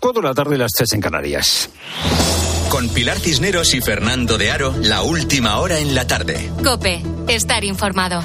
4 de la tarde, las 3 en Canarias. Con Pilar Cisneros y Fernando de Aro, la última hora en la tarde. COPE, estar informado.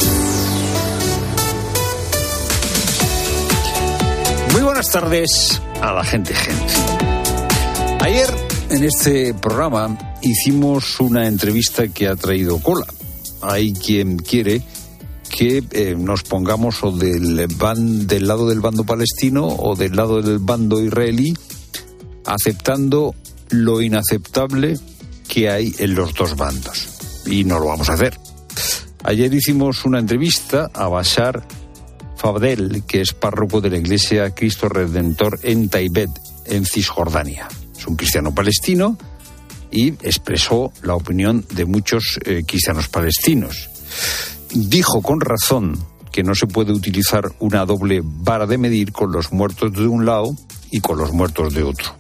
Muy buenas tardes a la gente. Ayer en este programa hicimos una entrevista que ha traído cola. Hay quien quiere que nos pongamos o del lado del bando palestino o del lado del bando israelí, aceptando lo inaceptable que hay en los dos bandos. Y no lo vamos a hacer. Ayer hicimos una entrevista a Bashar Fadel, que es párroco de la Iglesia Cristo Redentor en Taibet, en Cisjordania. Es un cristiano palestino y expresó la opinión de muchos cristianos palestinos. Dijo con razón que no se puede utilizar una doble vara de medir con los muertos de un lado y con los muertos de otro.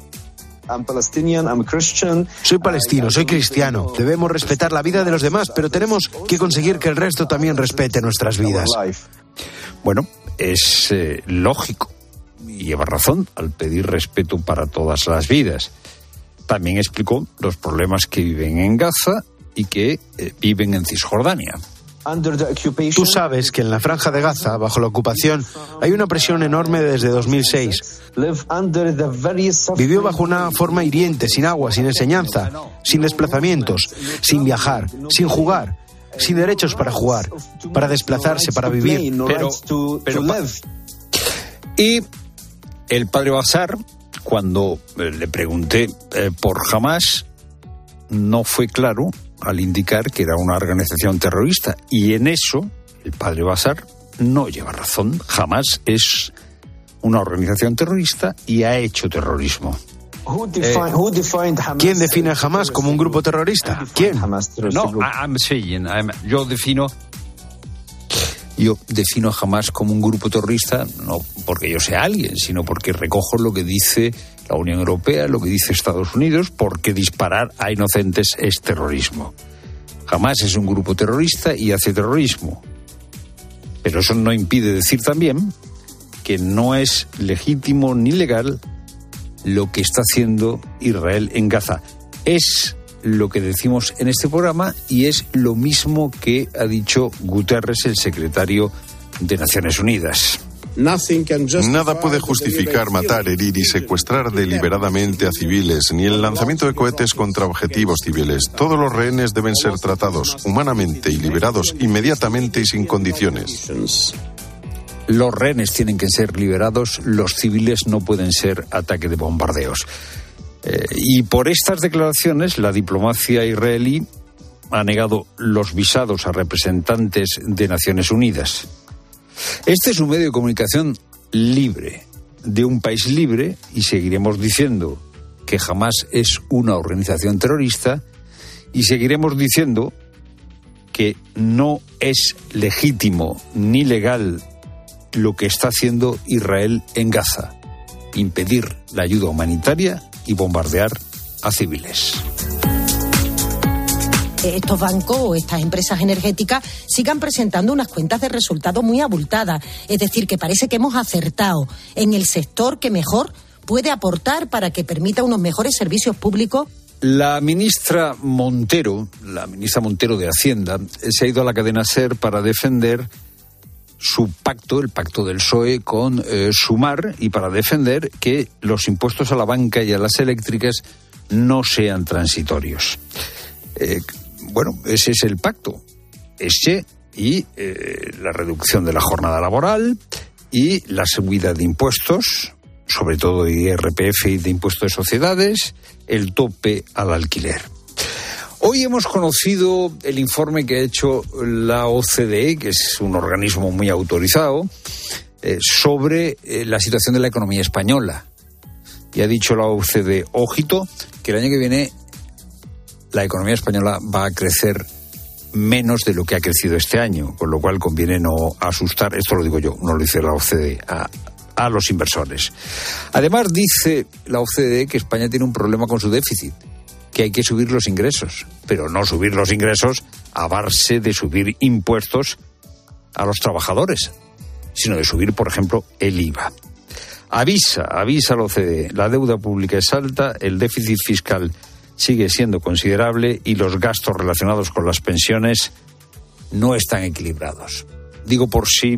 Soy palestino, soy cristiano. Debemos respetar la vida de los demás, pero tenemos que conseguir que el resto también respete nuestras vidas. Bueno, es lógico y lleva razón al pedir respeto para todas las vidas. También explicó los problemas que viven en Gaza y que viven en Cisjordania. Tú sabes que en la Franja de Gaza, bajo la ocupación, hay una presión enorme desde 2006. Vivió bajo una forma hiriente, sin agua, sin enseñanza, sin desplazamientos, sin viajar, sin jugar, sin derechos para jugar, para desplazarse, para vivir. Y el padre Bashar, cuando le pregunté por Hamás, no fue claro al indicar que era una organización terrorista. Y en eso, el padre Bashar no lleva razón. Hamás es una organización terrorista y ha hecho terrorismo. ¿Quién define a Hamás como un grupo terrorista? ¿Quién? Yo defino a Hamás como un grupo terrorista, no porque yo sea alguien, sino porque recojo lo que dice la Unión Europea, lo que dice Estados Unidos, porque disparar a inocentes es terrorismo. Hamás es un grupo terrorista y hace terrorismo. Pero eso no impide decir también que no es legítimo ni legal lo que está haciendo Israel en Gaza. Es lo que decimos en este programa y es lo mismo que ha dicho Guterres, el secretario de Naciones Unidas. Nada puede justificar matar, herir y secuestrar deliberadamente a civiles, ni el lanzamiento de cohetes contra objetivos civiles. Todos los rehenes deben ser tratados humanamente y liberados inmediatamente y sin condiciones. Los rehenes tienen que ser liberados, los civiles no pueden ser ataque de bombardeos. Y por estas declaraciones, la diplomacia israelí ha negado los visados a representantes de Naciones Unidas. Este es un medio de comunicación libre, de un país libre, y seguiremos diciendo que Hamás es una organización terrorista y seguiremos diciendo que no es legítimo ni legal lo que está haciendo Israel en Gaza, impedir la ayuda humanitaria y bombardear a civiles. Estos bancos o estas empresas energéticas sigan presentando unas cuentas de resultados muy abultadas. Es decir, que parece que hemos acertado en el sector que mejor puede aportar para que permita unos mejores servicios públicos. La ministra Montero de Hacienda, se ha ido a la cadena SER para defender su pacto, el pacto del PSOE con Sumar, y para defender que los impuestos a la banca y a las eléctricas no sean transitorios. Bueno, ese es el pacto. Y la reducción de la jornada laboral y la subida de impuestos, sobre todo de IRPF y de impuestos de sociedades, el tope al alquiler. Hoy hemos conocido el informe que ha hecho la OCDE, que es un organismo muy autorizado, sobre la situación de la economía española. Y ha dicho la OCDE, ojito, que el año que viene la economía española va a crecer menos de lo que ha crecido este año, con lo cual conviene no asustar, esto lo digo yo, no lo dice la OCDE, a los inversores. Además, dice la OCDE que España tiene un problema con su déficit, que hay que subir los ingresos, pero no subir los ingresos a base de subir impuestos a los trabajadores, sino de subir, por ejemplo, el IVA. avisa la OCDE, la deuda pública es alta, el déficit fiscal sigue siendo considerable y los gastos relacionados con las pensiones no están equilibrados. Digo por si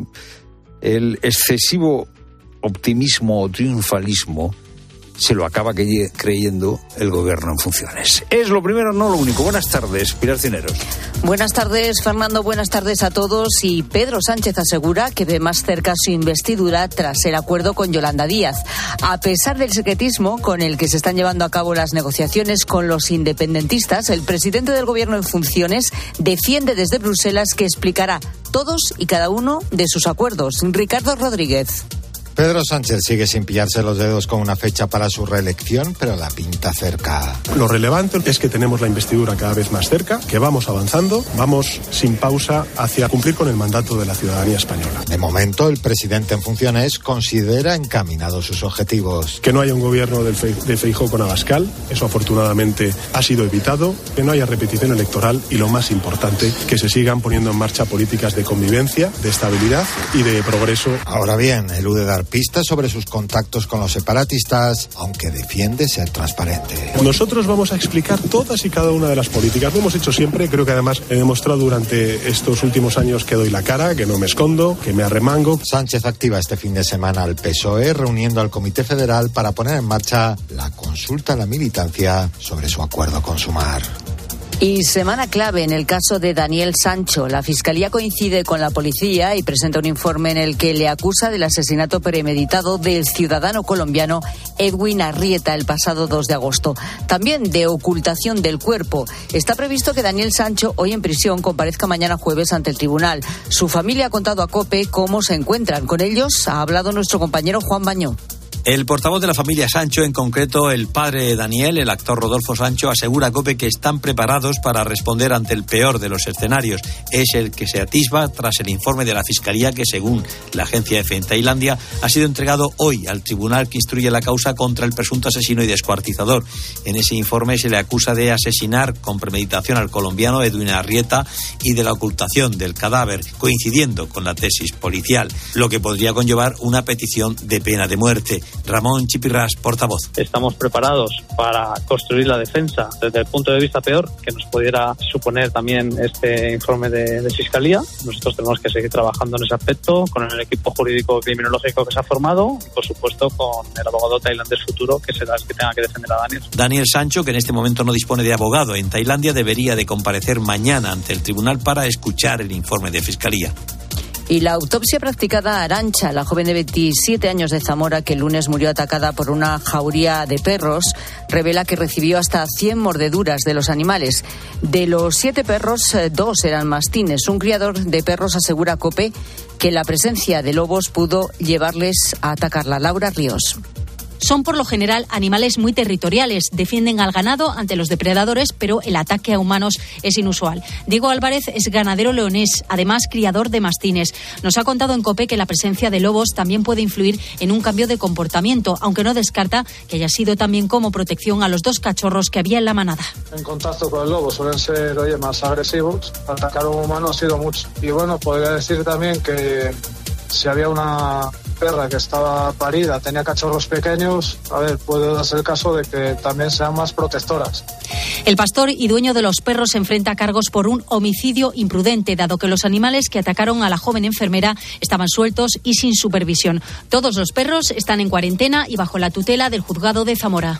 el excesivo optimismo o triunfalismo se lo acaba creyendo el gobierno en funciones. Es lo primero, no lo único. Buenas tardes, Pilar Cineros. Buenas tardes, Fernando. Buenas tardes a todos. Y Pedro Sánchez asegura que ve más cerca su investidura tras el acuerdo con Yolanda Díaz. A pesar del secretismo con el que se están llevando a cabo las negociaciones con los independentistas, el presidente del gobierno en funciones defiende desde Bruselas que explicará todos y cada uno de sus acuerdos. Ricardo Rodríguez. Pedro Sánchez sigue sin pillarse los dedos con una fecha para su reelección, pero la pinta cerca. Lo relevante es que tenemos la investidura cada vez más cerca, que vamos avanzando, vamos sin pausa hacia cumplir con el mandato de la ciudadanía española. De momento, el presidente en funciones considera encaminados sus objetivos. Que no haya un gobierno de Feijóo con Abascal, eso afortunadamente ha sido evitado, que no haya repetición electoral y, lo más importante, que se sigan poniendo en marcha políticas de convivencia, de estabilidad y de progreso. Ahora bien, elude dar pistas sobre sus contactos con los separatistas, aunque defiende ser transparente. Nosotros vamos a explicar todas y cada una de las políticas. Lo hemos hecho siempre, creo que además he demostrado durante estos últimos años que doy la cara, que no me escondo, que me arremango. Sánchez activa este fin de semana al PSOE, reuniendo al Comité Federal para poner en marcha la consulta a la militancia sobre su acuerdo con Sumar. Y semana clave en el caso de Daniel Sancho. La Fiscalía coincide con la policía y presenta un informe en el que le acusa del asesinato premeditado del ciudadano colombiano Edwin Arrieta el pasado 2 de agosto. También de ocultación del cuerpo. Está previsto que Daniel Sancho, hoy en prisión, comparezca mañana jueves ante el tribunal. Su familia ha contado a COPE cómo se encuentran. Con ellos ha hablado nuestro compañero Juan Bañó. El portavoz de la familia Sancho, en concreto el padre de Daniel, el actor Rodolfo Sancho, asegura a COPE que están preparados para responder ante el peor de los escenarios. Es el que se atisba tras el informe de la Fiscalía que, según la agencia EFE en Tailandia, ha sido entregado hoy al tribunal que instruye la causa contra el presunto asesino y descuartizador. En ese informe se le acusa de asesinar con premeditación al colombiano Edwin Arrieta y de la ocultación del cadáver, coincidiendo con la tesis policial, lo que podría conllevar una petición de pena de muerte. Ramón Chipirrás, portavoz. Estamos preparados para construir la defensa desde el punto de vista peor que nos pudiera suponer también este informe de Fiscalía. Nosotros tenemos que seguir trabajando en ese aspecto con el equipo jurídico criminológico que se ha formado y, por supuesto, con el abogado tailandés futuro, que será el que tenga que defender a Daniel. Daniel Sancho, que en este momento no dispone de abogado en Tailandia, debería de comparecer mañana ante el tribunal para escuchar el informe de Fiscalía. Y la autopsia practicada a Arantxa, la joven de 27 años de Zamora que el lunes murió atacada por una jauría de perros, revela que recibió hasta 100 mordeduras de los animales. De los 7 perros, 2 eran mastines. Un criador de perros asegura a COPE que la presencia de lobos pudo llevarles a atacarla. Laura Ríos. Son por lo general animales muy territoriales, defienden al ganado ante los depredadores, pero el ataque a humanos es inusual. Diego Álvarez es ganadero leonés, además criador de mastines. Nos ha contado en COPE que la presencia de lobos también puede influir en un cambio de comportamiento, aunque no descarta que haya sido también como protección a los 2 cachorros que había en la manada. En contacto con el lobo suelen ser más agresivos, atacar a un humano ha sido mucho. Y bueno, podría decir también que si había una perra que estaba parida, tenía cachorros pequeños, puede darse el caso de que también sean más protectoras. El pastor y dueño de los perros se enfrenta a cargos por un homicidio imprudente, dado que los animales que atacaron a la joven enfermera estaban sueltos y sin supervisión. Todos los perros están en cuarentena y bajo la tutela del juzgado de Zamora.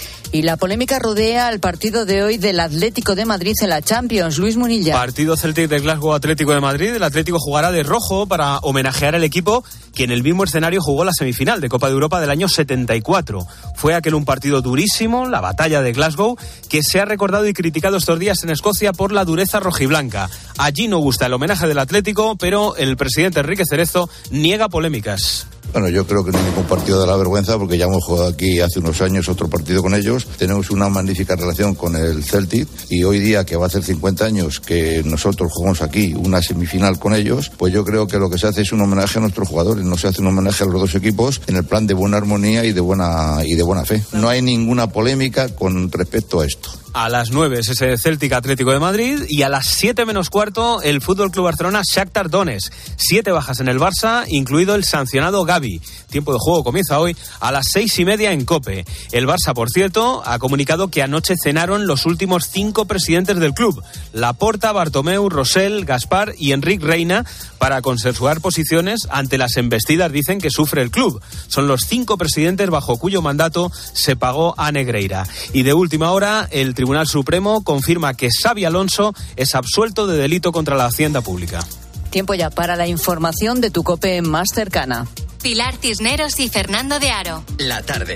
Y la polémica rodea al partido de hoy del Atlético de Madrid en la Champions. Luis Munilla. Partido Celtic de Glasgow, Atlético de Madrid. El Atlético jugará de rojo para homenajear al equipo que en el mismo escenario jugó la semifinal de Copa de Europa del año 74. Fue aquel un partido durísimo, la batalla de Glasgow, que se ha recordado y criticado estos días en Escocia por la dureza rojiblanca. Allí no gusta el homenaje del Atlético, pero el presidente Enrique Cerezo niega polémicas. Bueno, yo creo que no hay ningún partido de la vergüenza porque ya hemos jugado aquí hace unos años otro partido con ellos. Tenemos una magnífica relación con el Celtic y hoy día, que va a hacer 50 años que nosotros jugamos aquí una semifinal con ellos, pues yo creo que lo que se hace es un homenaje a nuestros jugadores, no se hace un homenaje a los 2 equipos en el plan de buena armonía y de buena fe. No hay ninguna polémica con respecto a esto. A las 9 es ese Celtic Atlético de Madrid y a las 7 menos cuarto el Fútbol Club Barcelona Shakhtar Donetsk. 7 bajas en el Barça, incluido el sancionado Gavi. Tiempo de juego comienza hoy a las 6:30 en COPE. El Barça, por cierto, ha comunicado que anoche cenaron los últimos 5 presidentes del club: Laporta, Bartomeu, Rosell, Gaspar y Enric Reina, para consensuar posiciones ante las embestidas, dicen, que sufre el club. Son los 5 presidentes bajo cuyo mandato se pagó a Negreira. Y de última hora, el Tribunal Supremo confirma que Xabi Alonso es absuelto de delito contra la hacienda pública. Tiempo ya para la información de tu COPE más cercana. Pilar Cisneros y Fernando de Aro. La tarde.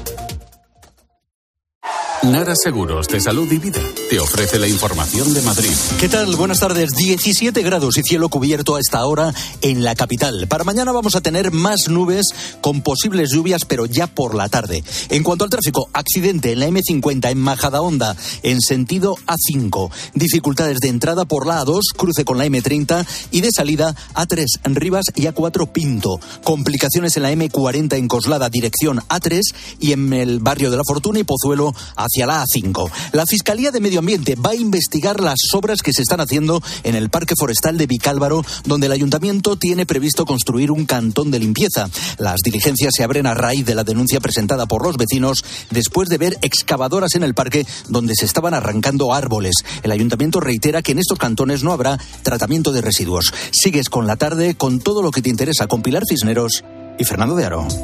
Nara Seguros de Salud y Vida te ofrece la información de Madrid. ¿Qué tal? Buenas tardes. 17 grados y cielo cubierto a esta hora en la capital. Para mañana vamos a tener más nubes con posibles lluvias, pero ya por la tarde. En cuanto al tráfico, accidente en la M50 en Majadahonda, en sentido A5. Dificultades de entrada por la A2, cruce con la M30, y de salida A3 en Rivas y A4 Pinto. Complicaciones en la M40 en Coslada, dirección A3, y en el barrio de La Fortuna y Pozuelo hacia la A5. La Fiscalía de Medio Ambiente va a investigar las obras que se están haciendo en el Parque Forestal de Vicálvaro, donde el Ayuntamiento tiene previsto construir un cantón de limpieza. Las diligencias se abren a raíz de la denuncia presentada por los vecinos después de ver excavadoras en el parque donde se estaban arrancando árboles. El Ayuntamiento reitera que en estos cantones no habrá tratamiento de residuos. Sigues con la tarde con todo lo que te interesa con Pilar Cisneros y Fernando de Aro.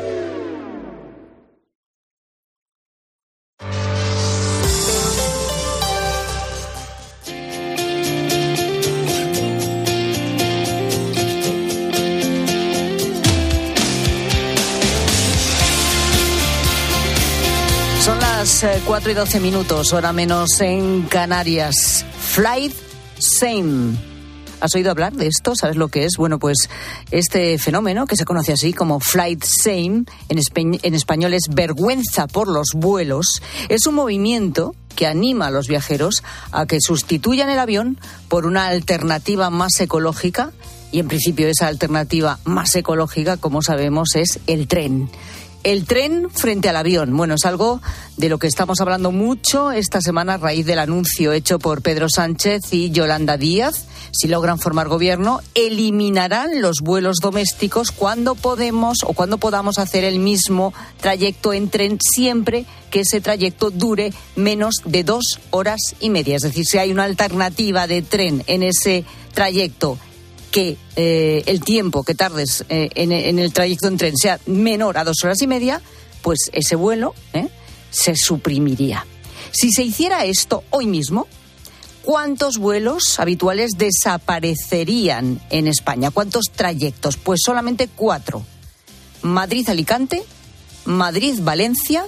Son las 4:12, hora menos en Canarias. Flight Shame. ¿Has oído hablar de esto? ¿Sabes lo que es? Bueno, pues este fenómeno, que se conoce así como Flight Shame, en español es vergüenza por los vuelos, es un movimiento que anima a los viajeros a que sustituyan el avión por una alternativa más ecológica, y en principio esa alternativa más ecológica, como sabemos, es el tren. El tren frente al avión. Bueno, es algo de lo que estamos hablando mucho esta semana a raíz del anuncio hecho por Pedro Sánchez y Yolanda Díaz. Si logran formar gobierno, eliminarán los vuelos domésticos cuando podamos hacer el mismo trayecto en tren, siempre que ese trayecto dure menos de 2 horas y media. Es decir, si hay una alternativa de tren en ese trayecto, que el tiempo que tardes en el trayecto en tren sea menor a 2 horas y media, pues ese vuelo se suprimiría. Si se hiciera esto hoy mismo, ¿cuántos vuelos habituales desaparecerían en España? ¿Cuántos trayectos? Pues solamente 4. Madrid-Alicante, Madrid-Valencia,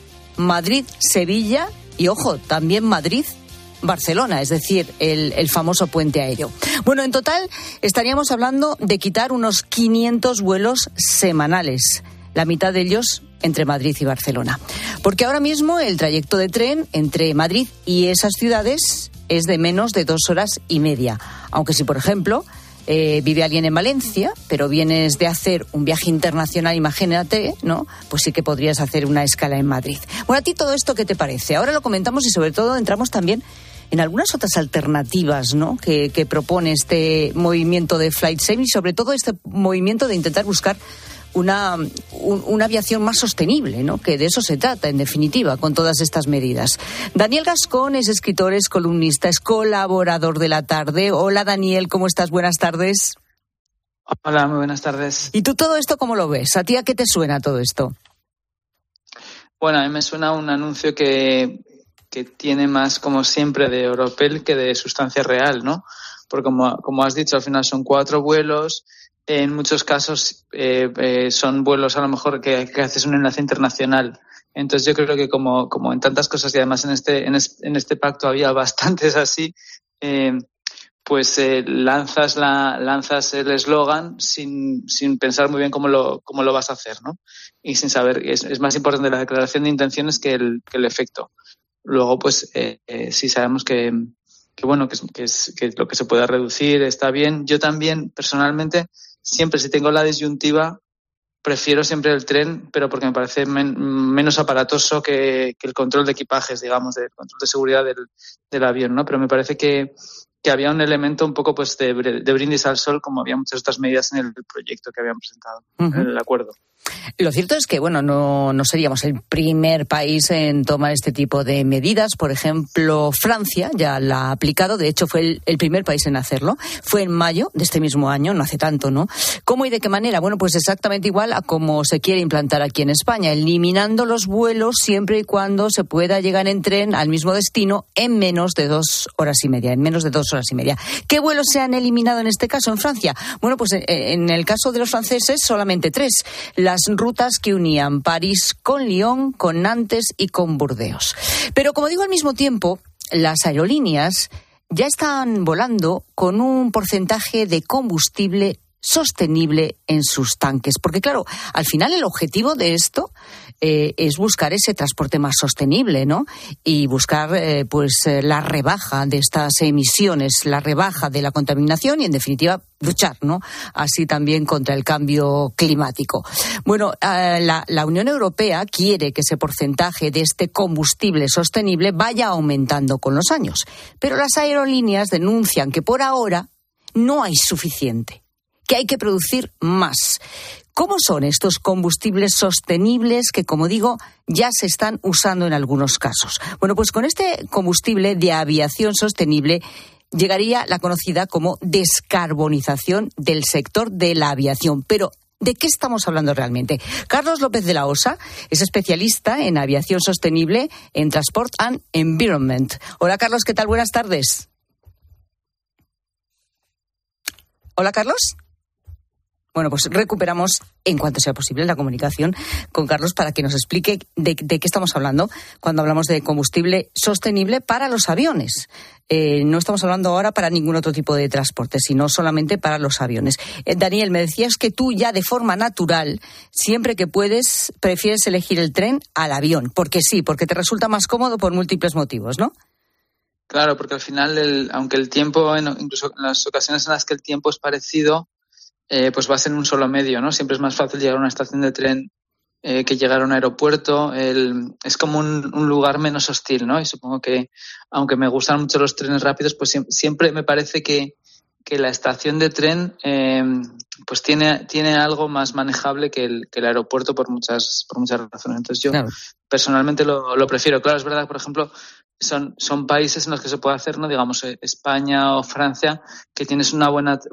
Madrid-Sevilla y, ojo, también Madrid-Barcelona, es decir, el famoso puente aéreo. Bueno, en total estaríamos hablando de quitar unos 500 vuelos semanales, la mitad de ellos entre Madrid y Barcelona. Porque ahora mismo el trayecto de tren entre Madrid y esas ciudades es de menos de 2 horas y media. Aunque si, por ejemplo, vive alguien en Valencia, pero vienes de hacer un viaje internacional, imagínate, ¿no? Pues sí que podrías hacer una escala en Madrid. Bueno, ¿a ti todo esto qué te parece? Ahora lo comentamos y sobre todo entramos también en algunas otras alternativas, ¿no?, que propone este movimiento de Flight Shame y sobre todo este movimiento de intentar buscar una aviación más sostenible, ¿no?, que de eso se trata, en definitiva, con todas estas medidas. Daniel Gascón es escritor, es columnista, es colaborador de La Tarde. Hola, Daniel, ¿cómo estás? Buenas tardes. Hola, muy buenas tardes. ¿Y tú todo esto cómo lo ves? ¿A ti a qué te suena todo esto? Bueno, a mí me suena un anuncio que tiene más, como siempre, de oropel que de sustancia real, ¿no? Porque como has dicho, al final son 4 vuelos. En muchos casos son vuelos a lo mejor que haces un enlace internacional. Entonces yo creo que como en tantas cosas, y además en este pacto había bastantes así, lanzas el eslogan sin pensar muy bien cómo lo vas a hacer, ¿no? Y sin saber, es más importante la declaración de intenciones que el efecto. Luego, pues sí sabemos que lo que se pueda reducir está bien. Yo también, personalmente, siempre si tengo la disyuntiva, prefiero siempre el tren, pero porque me parece menos aparatoso que el control de equipajes, digamos, el control de seguridad del avión, ¿no? Pero me parece que había un elemento un poco pues de brindis al sol, como había muchas otras medidas en el proyecto que habían presentado, en el acuerdo. Lo cierto es que, bueno, no seríamos el primer país en tomar este tipo de medidas. Por ejemplo, Francia ya la ha aplicado. De hecho, fue el primer país en hacerlo. Fue en mayo de este mismo año, no hace tanto, ¿no? ¿Cómo y de qué manera? Bueno, pues exactamente igual a como se quiere implantar aquí en España, eliminando los vuelos siempre y cuando se pueda llegar en tren al mismo destino en menos de 2 horas y media. ¿Qué vuelos se han eliminado en este caso en Francia? Bueno, pues en el caso de los franceses, solamente 3. Las rutas que unían París con Lyon, con Nantes y con Burdeos. Pero como digo, al mismo tiempo, las aerolíneas ya están volando con un porcentaje de combustible sostenible en sus tanques. Porque claro, al final el objetivo de esto es buscar ese transporte más sostenible, ¿no? Y buscar la rebaja de estas emisiones, la rebaja de la contaminación y en definitiva luchar, ¿no? Así también contra el cambio climático. Bueno, la Unión Europea quiere que ese porcentaje de este combustible sostenible vaya aumentando con los años. Pero las aerolíneas denuncian que por ahora no hay suficiente, que hay que producir más. ¿Cómo son estos combustibles sostenibles que, como digo, ya se están usando en algunos casos? Bueno, pues con este combustible de aviación sostenible llegaría la conocida como descarbonización del sector de la aviación. Pero, ¿de qué estamos hablando realmente? Carlos López de la Osa es especialista en aviación sostenible en Transport and Environment. Hola, Carlos, ¿qué tal? Buenas tardes. Hola, Carlos. Bueno, pues recuperamos en cuanto sea posible la comunicación con Carlos para que nos explique de qué estamos hablando cuando hablamos de combustible sostenible para los aviones. No estamos hablando ahora para ningún otro tipo de transporte, sino solamente para los aviones. Daniel, me decías que tú ya de forma natural, siempre que puedes, prefieres elegir el tren al avión. Porque sí, porque te resulta más cómodo por múltiples motivos, ¿no? Claro, porque al final, aunque el tiempo, incluso en las ocasiones en las que el tiempo es parecido, pues va a ser en un solo medio, ¿no? Siempre es más fácil llegar a una estación de tren que llegar a un aeropuerto. Es como un lugar menos hostil, ¿no? Y supongo que, aunque me gustan mucho los trenes rápidos, pues siempre me parece que la estación de tren pues tiene algo más manejable que el aeropuerto por muchas razones. Entonces yo personalmente lo prefiero. Claro, es verdad, por ejemplo, son países en los que se puede hacer, ¿no? Digamos, España o Francia, que tienes una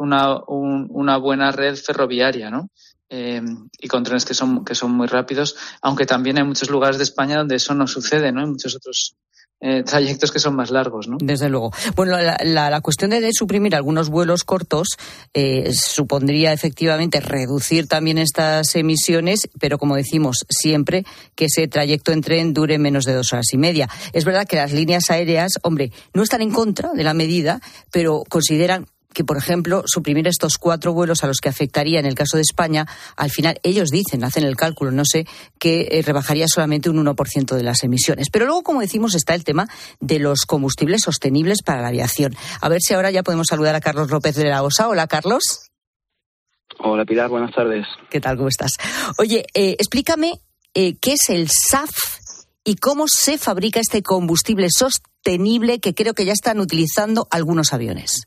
buena red ferroviaria, ¿no? Y con trenes que son muy rápidos, aunque también hay muchos lugares de España donde eso no sucede, ¿no? Hay muchos otros trayectos que son más largos, ¿no? Desde luego. Bueno, la cuestión de suprimir algunos vuelos cortos supondría efectivamente reducir también estas emisiones, pero como decimos siempre, que ese trayecto en tren dure menos de 2 horas y media. Es verdad que las líneas aéreas, hombre, no están en contra de la medida, pero consideran que, por ejemplo, suprimir estos 4 vuelos a los que afectaría en el caso de España, al final ellos dicen, hacen el cálculo, no sé, que rebajaría solamente un 1% de las emisiones. Pero luego, como decimos, está el tema de los combustibles sostenibles para la aviación. A ver si ahora ya podemos saludar a Carlos López de la Osa. Hola, Carlos. Hola, Pilar, buenas tardes. ¿Qué tal? ¿Cómo estás? Oye, explícame qué es el SAF y cómo se fabrica este combustible sostenible que creo que ya están utilizando algunos aviones.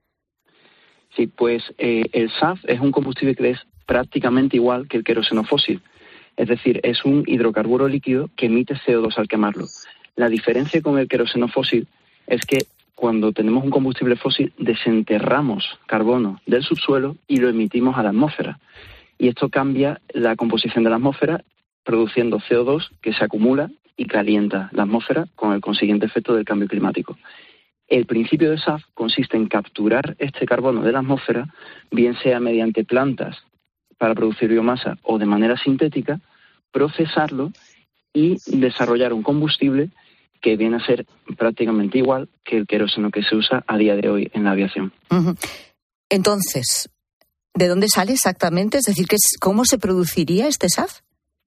Sí, pues el SAF es un combustible que es prácticamente igual que el queroseno fósil. Es decir, es un hidrocarburo líquido que emite CO2 al quemarlo. La diferencia con el queroseno fósil es que cuando tenemos un combustible fósil desenterramos carbono del subsuelo y lo emitimos a la atmósfera. Y esto cambia la composición de la atmósfera, produciendo CO2 que se acumula y calienta la atmósfera con el consiguiente efecto del cambio climático. El principio de SAF consiste en capturar este carbono de la atmósfera, bien sea mediante plantas para producir biomasa o de manera sintética, procesarlo y desarrollar un combustible que viene a ser prácticamente igual que el queroseno que se usa a día de hoy en la aviación. Uh-huh. Entonces, ¿de dónde sale exactamente? Es decir, ¿cómo se produciría este SAF?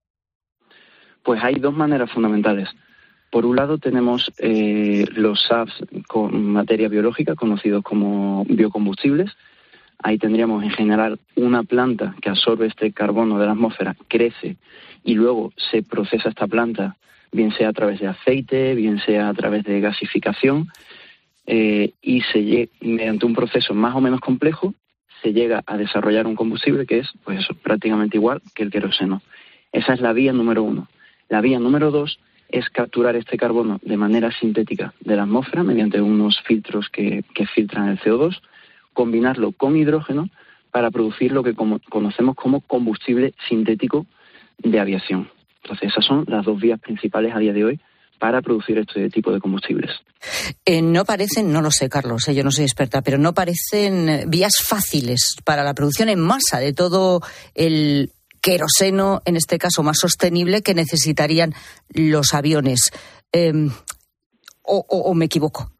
Pues hay 2 maneras fundamentales. Por un lado tenemos los SAFs con materia biológica, conocidos como biocombustibles. Ahí tendríamos en general una planta que absorbe este carbono de la atmósfera, crece y luego se procesa esta planta, bien sea a través de aceite, bien sea a través de gasificación, y mediante un proceso más o menos complejo se llega a desarrollar un combustible que es, pues eso, prácticamente igual que el queroseno. Esa es la vía número 1. La vía número 2 es capturar este carbono de manera sintética de la atmósfera mediante unos filtros que filtran el CO2, combinarlo con hidrógeno para producir lo que conocemos como combustible sintético de aviación. Entonces, esas son las dos vías principales a día de hoy para producir este tipo de combustibles. No parecen, no lo sé, Carlos, yo no soy experta, pero no parecen vías fáciles para la producción en masa de todo el queroseno, en este caso más sostenible, que necesitarían los aviones. ¿O me equivoco?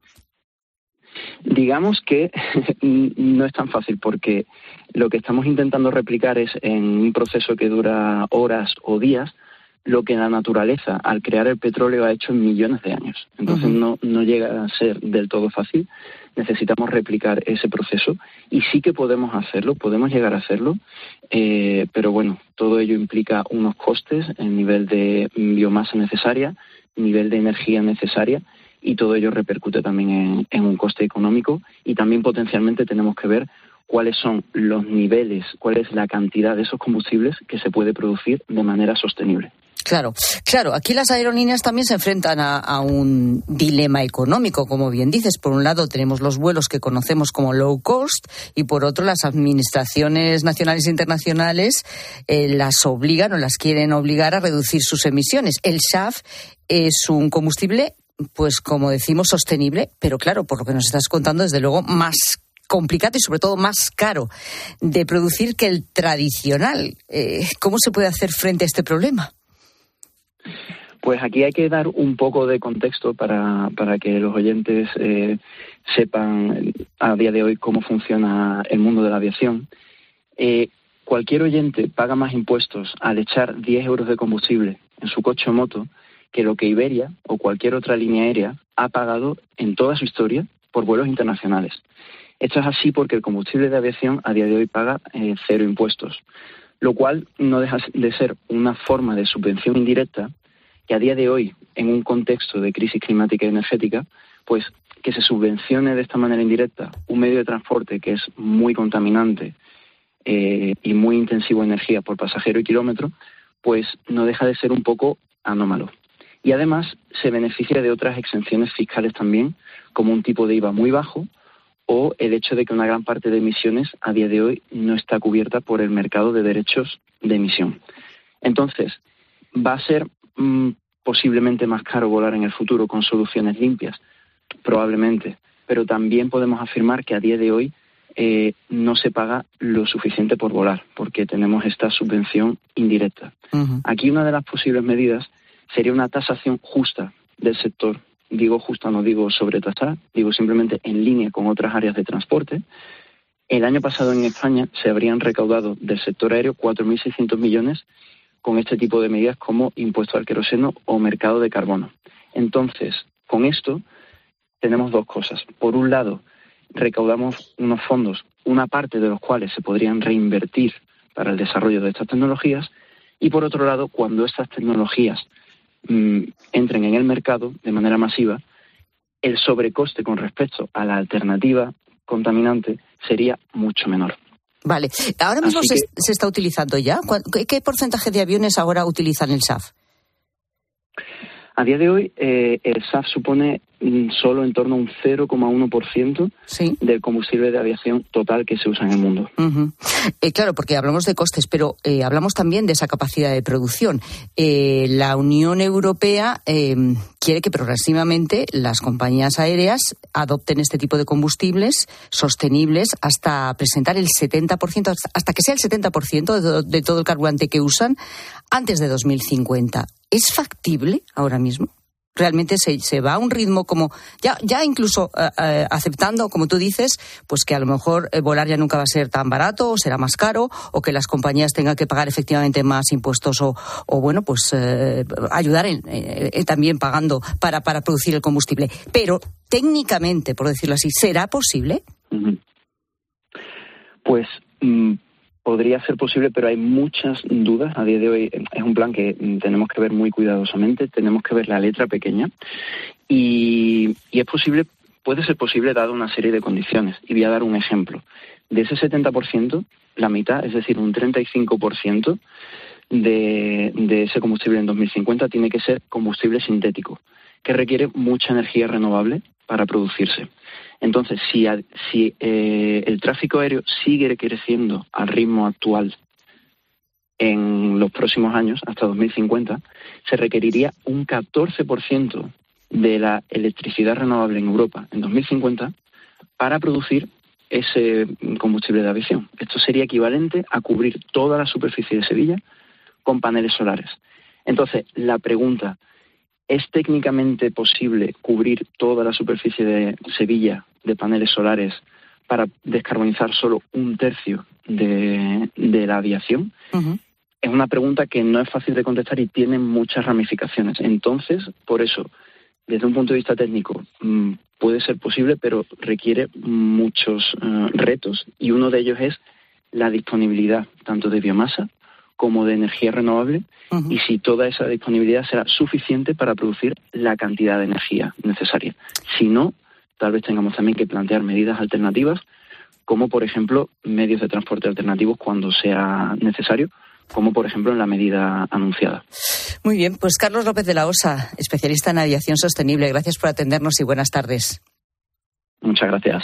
Digamos que no es tan fácil, porque lo que estamos intentando replicar es en un proceso que dura horas o días lo que la naturaleza al crear el petróleo ha hecho en millones de años. Entonces no llega a ser del todo fácil. Necesitamos replicar ese proceso y sí que podemos hacerlo, podemos llegar a hacerlo, pero bueno, todo ello implica unos costes, el nivel de biomasa necesaria, nivel de energía necesaria, y todo ello repercute también en un coste económico, y también potencialmente tenemos que ver cuáles son los niveles, cuál es la cantidad de esos combustibles que se puede producir de manera sostenible. Claro. Aquí las aerolíneas también se enfrentan a un dilema económico, como bien dices. Por un lado tenemos los vuelos que conocemos como low cost y por otro las administraciones nacionales e internacionales las obligan o las quieren obligar a reducir sus emisiones. El SAF es un combustible, pues como decimos, sostenible, pero claro, por lo que nos estás contando, desde luego más complicado y sobre todo más caro de producir que el tradicional. ¿Cómo se puede hacer frente a este problema? Pues aquí hay que dar un poco de contexto para que los oyentes sepan a día de hoy cómo funciona el mundo de la aviación. Cualquier oyente paga más impuestos al echar 10 euros de combustible en su coche o moto que lo que Iberia o cualquier otra línea aérea ha pagado en toda su historia por vuelos internacionales. Esto es así porque el combustible de aviación a día de hoy paga 0 impuestos, lo cual no deja de ser una forma de subvención indirecta que a día de hoy, en un contexto de crisis climática y energética, pues que se subvencione de esta manera indirecta un medio de transporte que es muy contaminante y muy intensivo en energía por pasajero y kilómetro, pues no deja de ser un poco anómalo. Y además se beneficia de otras exenciones fiscales también, como un tipo de IVA muy bajo o el hecho de que una gran parte de emisiones a día de hoy no está cubierta por el mercado de derechos de emisión. Entonces, va a ser posiblemente más caro volar en el futuro con soluciones limpias, probablemente, pero también podemos afirmar que a día de hoy no se paga lo suficiente por volar, porque tenemos esta subvención indirecta. Aquí una de las posibles medidas sería una tasación justa del sector. Digo justa, no digo sobretasar, digo simplemente en línea con otras áreas de transporte. El año pasado en España se habrían recaudado del sector aéreo 4.600 millones con este tipo de medidas como impuesto al queroseno o mercado de carbono. Entonces, con esto tenemos dos cosas. Por un lado, recaudamos unos fondos, una parte de los cuales se podrían reinvertir para el desarrollo de estas tecnologías, y por otro lado, cuando estas tecnologías entren en el mercado de manera masiva, el sobrecoste con respecto a la alternativa contaminante sería mucho menor. Vale, ahora mismo se está utilizando ya. ¿Qué porcentaje de aviones ahora utilizan el SAF? A día de hoy el SAF supone solo en torno a un 0,1% del combustible de aviación total que se usa en el mundo. Claro, porque hablamos de costes, pero hablamos también de esa capacidad de producción. La Unión Europea quiere que progresivamente las compañías aéreas adopten este tipo de combustibles sostenibles hasta presentar el 70%, hasta que sea el 70% de todo el carburante que usan antes de 2050. ¿Es factible ahora mismo? ¿Realmente se va a un ritmo como ya incluso aceptando, como tú dices, pues que a lo mejor volar ya nunca va a ser tan barato o será más caro, o que las compañías tengan que pagar efectivamente más impuestos o bueno, pues ayudar también pagando para producir el combustible? Pero técnicamente, por decirlo así, ¿será posible? Pues podría ser posible, pero hay muchas dudas. A día de hoy es un plan que tenemos que ver muy cuidadosamente, tenemos que ver la letra pequeña y es posible, puede ser posible dada una serie de condiciones. Y voy a dar un ejemplo. De ese 70%, la mitad, es decir, un 35% de ese combustible en 2050 tiene que ser combustible sintético, que requiere mucha energía renovable para producirse. Entonces, si el tráfico aéreo sigue creciendo al ritmo actual en los próximos años, hasta 2050, se requeriría un 14% de la electricidad renovable en Europa en 2050 para producir ese combustible de aviación. Esto sería equivalente a cubrir toda la superficie de Sevilla con paneles solares. Entonces, la pregunta, ¿es técnicamente posible cubrir toda la superficie de Sevilla de paneles solares para descarbonizar solo un tercio de la aviación? Uh-huh. Es una pregunta que no es fácil de contestar y tiene muchas ramificaciones. Entonces, por eso, desde un punto de vista técnico, puede ser posible, pero requiere muchos retos, y uno de ellos es la disponibilidad tanto de biomasa como de energía renovable, y si toda esa disponibilidad será suficiente para producir la cantidad de energía necesaria. Si no, tal vez tengamos también que plantear medidas alternativas, como por ejemplo medios de transporte alternativos cuando sea necesario, como por ejemplo en la medida anunciada. Muy bien, pues Carlos López de la Osa, especialista en aviación sostenible, gracias por atendernos y buenas tardes. Muchas gracias.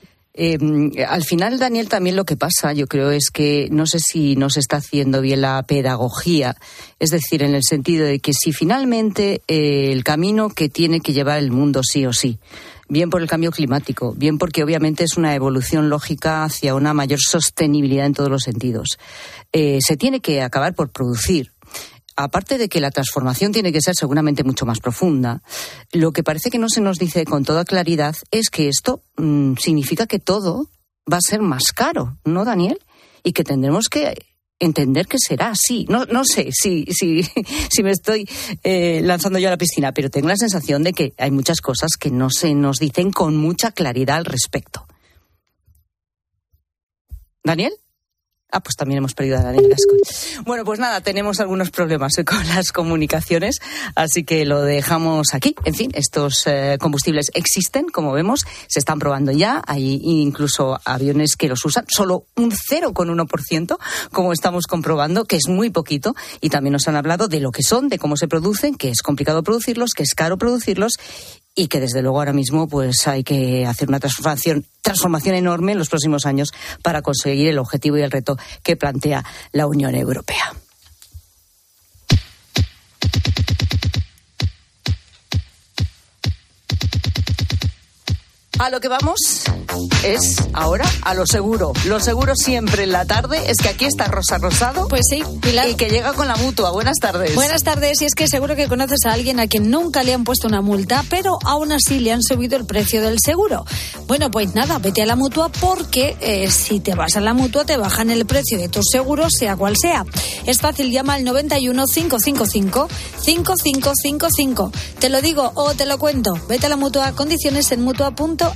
Al final, Daniel, también lo que pasa, yo creo, es que no sé si no se está haciendo bien la pedagogía, es decir, en el sentido de que si finalmente el camino que tiene que llevar el mundo sí o sí, bien por el cambio climático, bien porque obviamente es una evolución lógica hacia una mayor sostenibilidad en todos los sentidos, se tiene que acabar por producir. Aparte de que la transformación tiene que ser seguramente mucho más profunda, lo que parece que no se nos dice con toda claridad es que esto significa que todo va a ser más caro, ¿no, Daniel? Y que tendremos que entender que será así. No sé si me estoy lanzando yo a la piscina, pero tengo la sensación de que hay muchas cosas que no se nos dicen con mucha claridad al respecto. ¿Daniel? Pues también hemos perdido a Daniel Gasco. Bueno, pues nada, tenemos algunos problemas con las comunicaciones, así que lo dejamos aquí. En fin, estos combustibles existen, como vemos, se están probando ya. Hay incluso aviones que los usan, solo un 0,1%, como estamos comprobando, que es muy poquito. Y también nos han hablado de lo que son, de cómo se producen, que es complicado producirlos, que es caro producirlos, y que desde luego ahora mismo pues hay que hacer una transformación enorme en los próximos años para conseguir el objetivo y el reto que plantea la Unión Europea. A lo que vamos es ahora a lo seguro. Lo seguro siempre en la tarde es que aquí está Rosa Rosado. Pues sí, Pilar. Y que llega con la Mutua. Buenas tardes. Buenas tardes. Y es que seguro que conoces a alguien a quien nunca le han puesto una multa, pero aún así le han subido el precio del seguro. Bueno, pues nada, vete a la Mutua porque si te vas a la Mutua te bajan el precio de tus seguros, sea cual sea. Es fácil, llama al 91 555 5555. Te lo digo o te lo cuento. Vete a la Mutua, condiciones en mutua.es.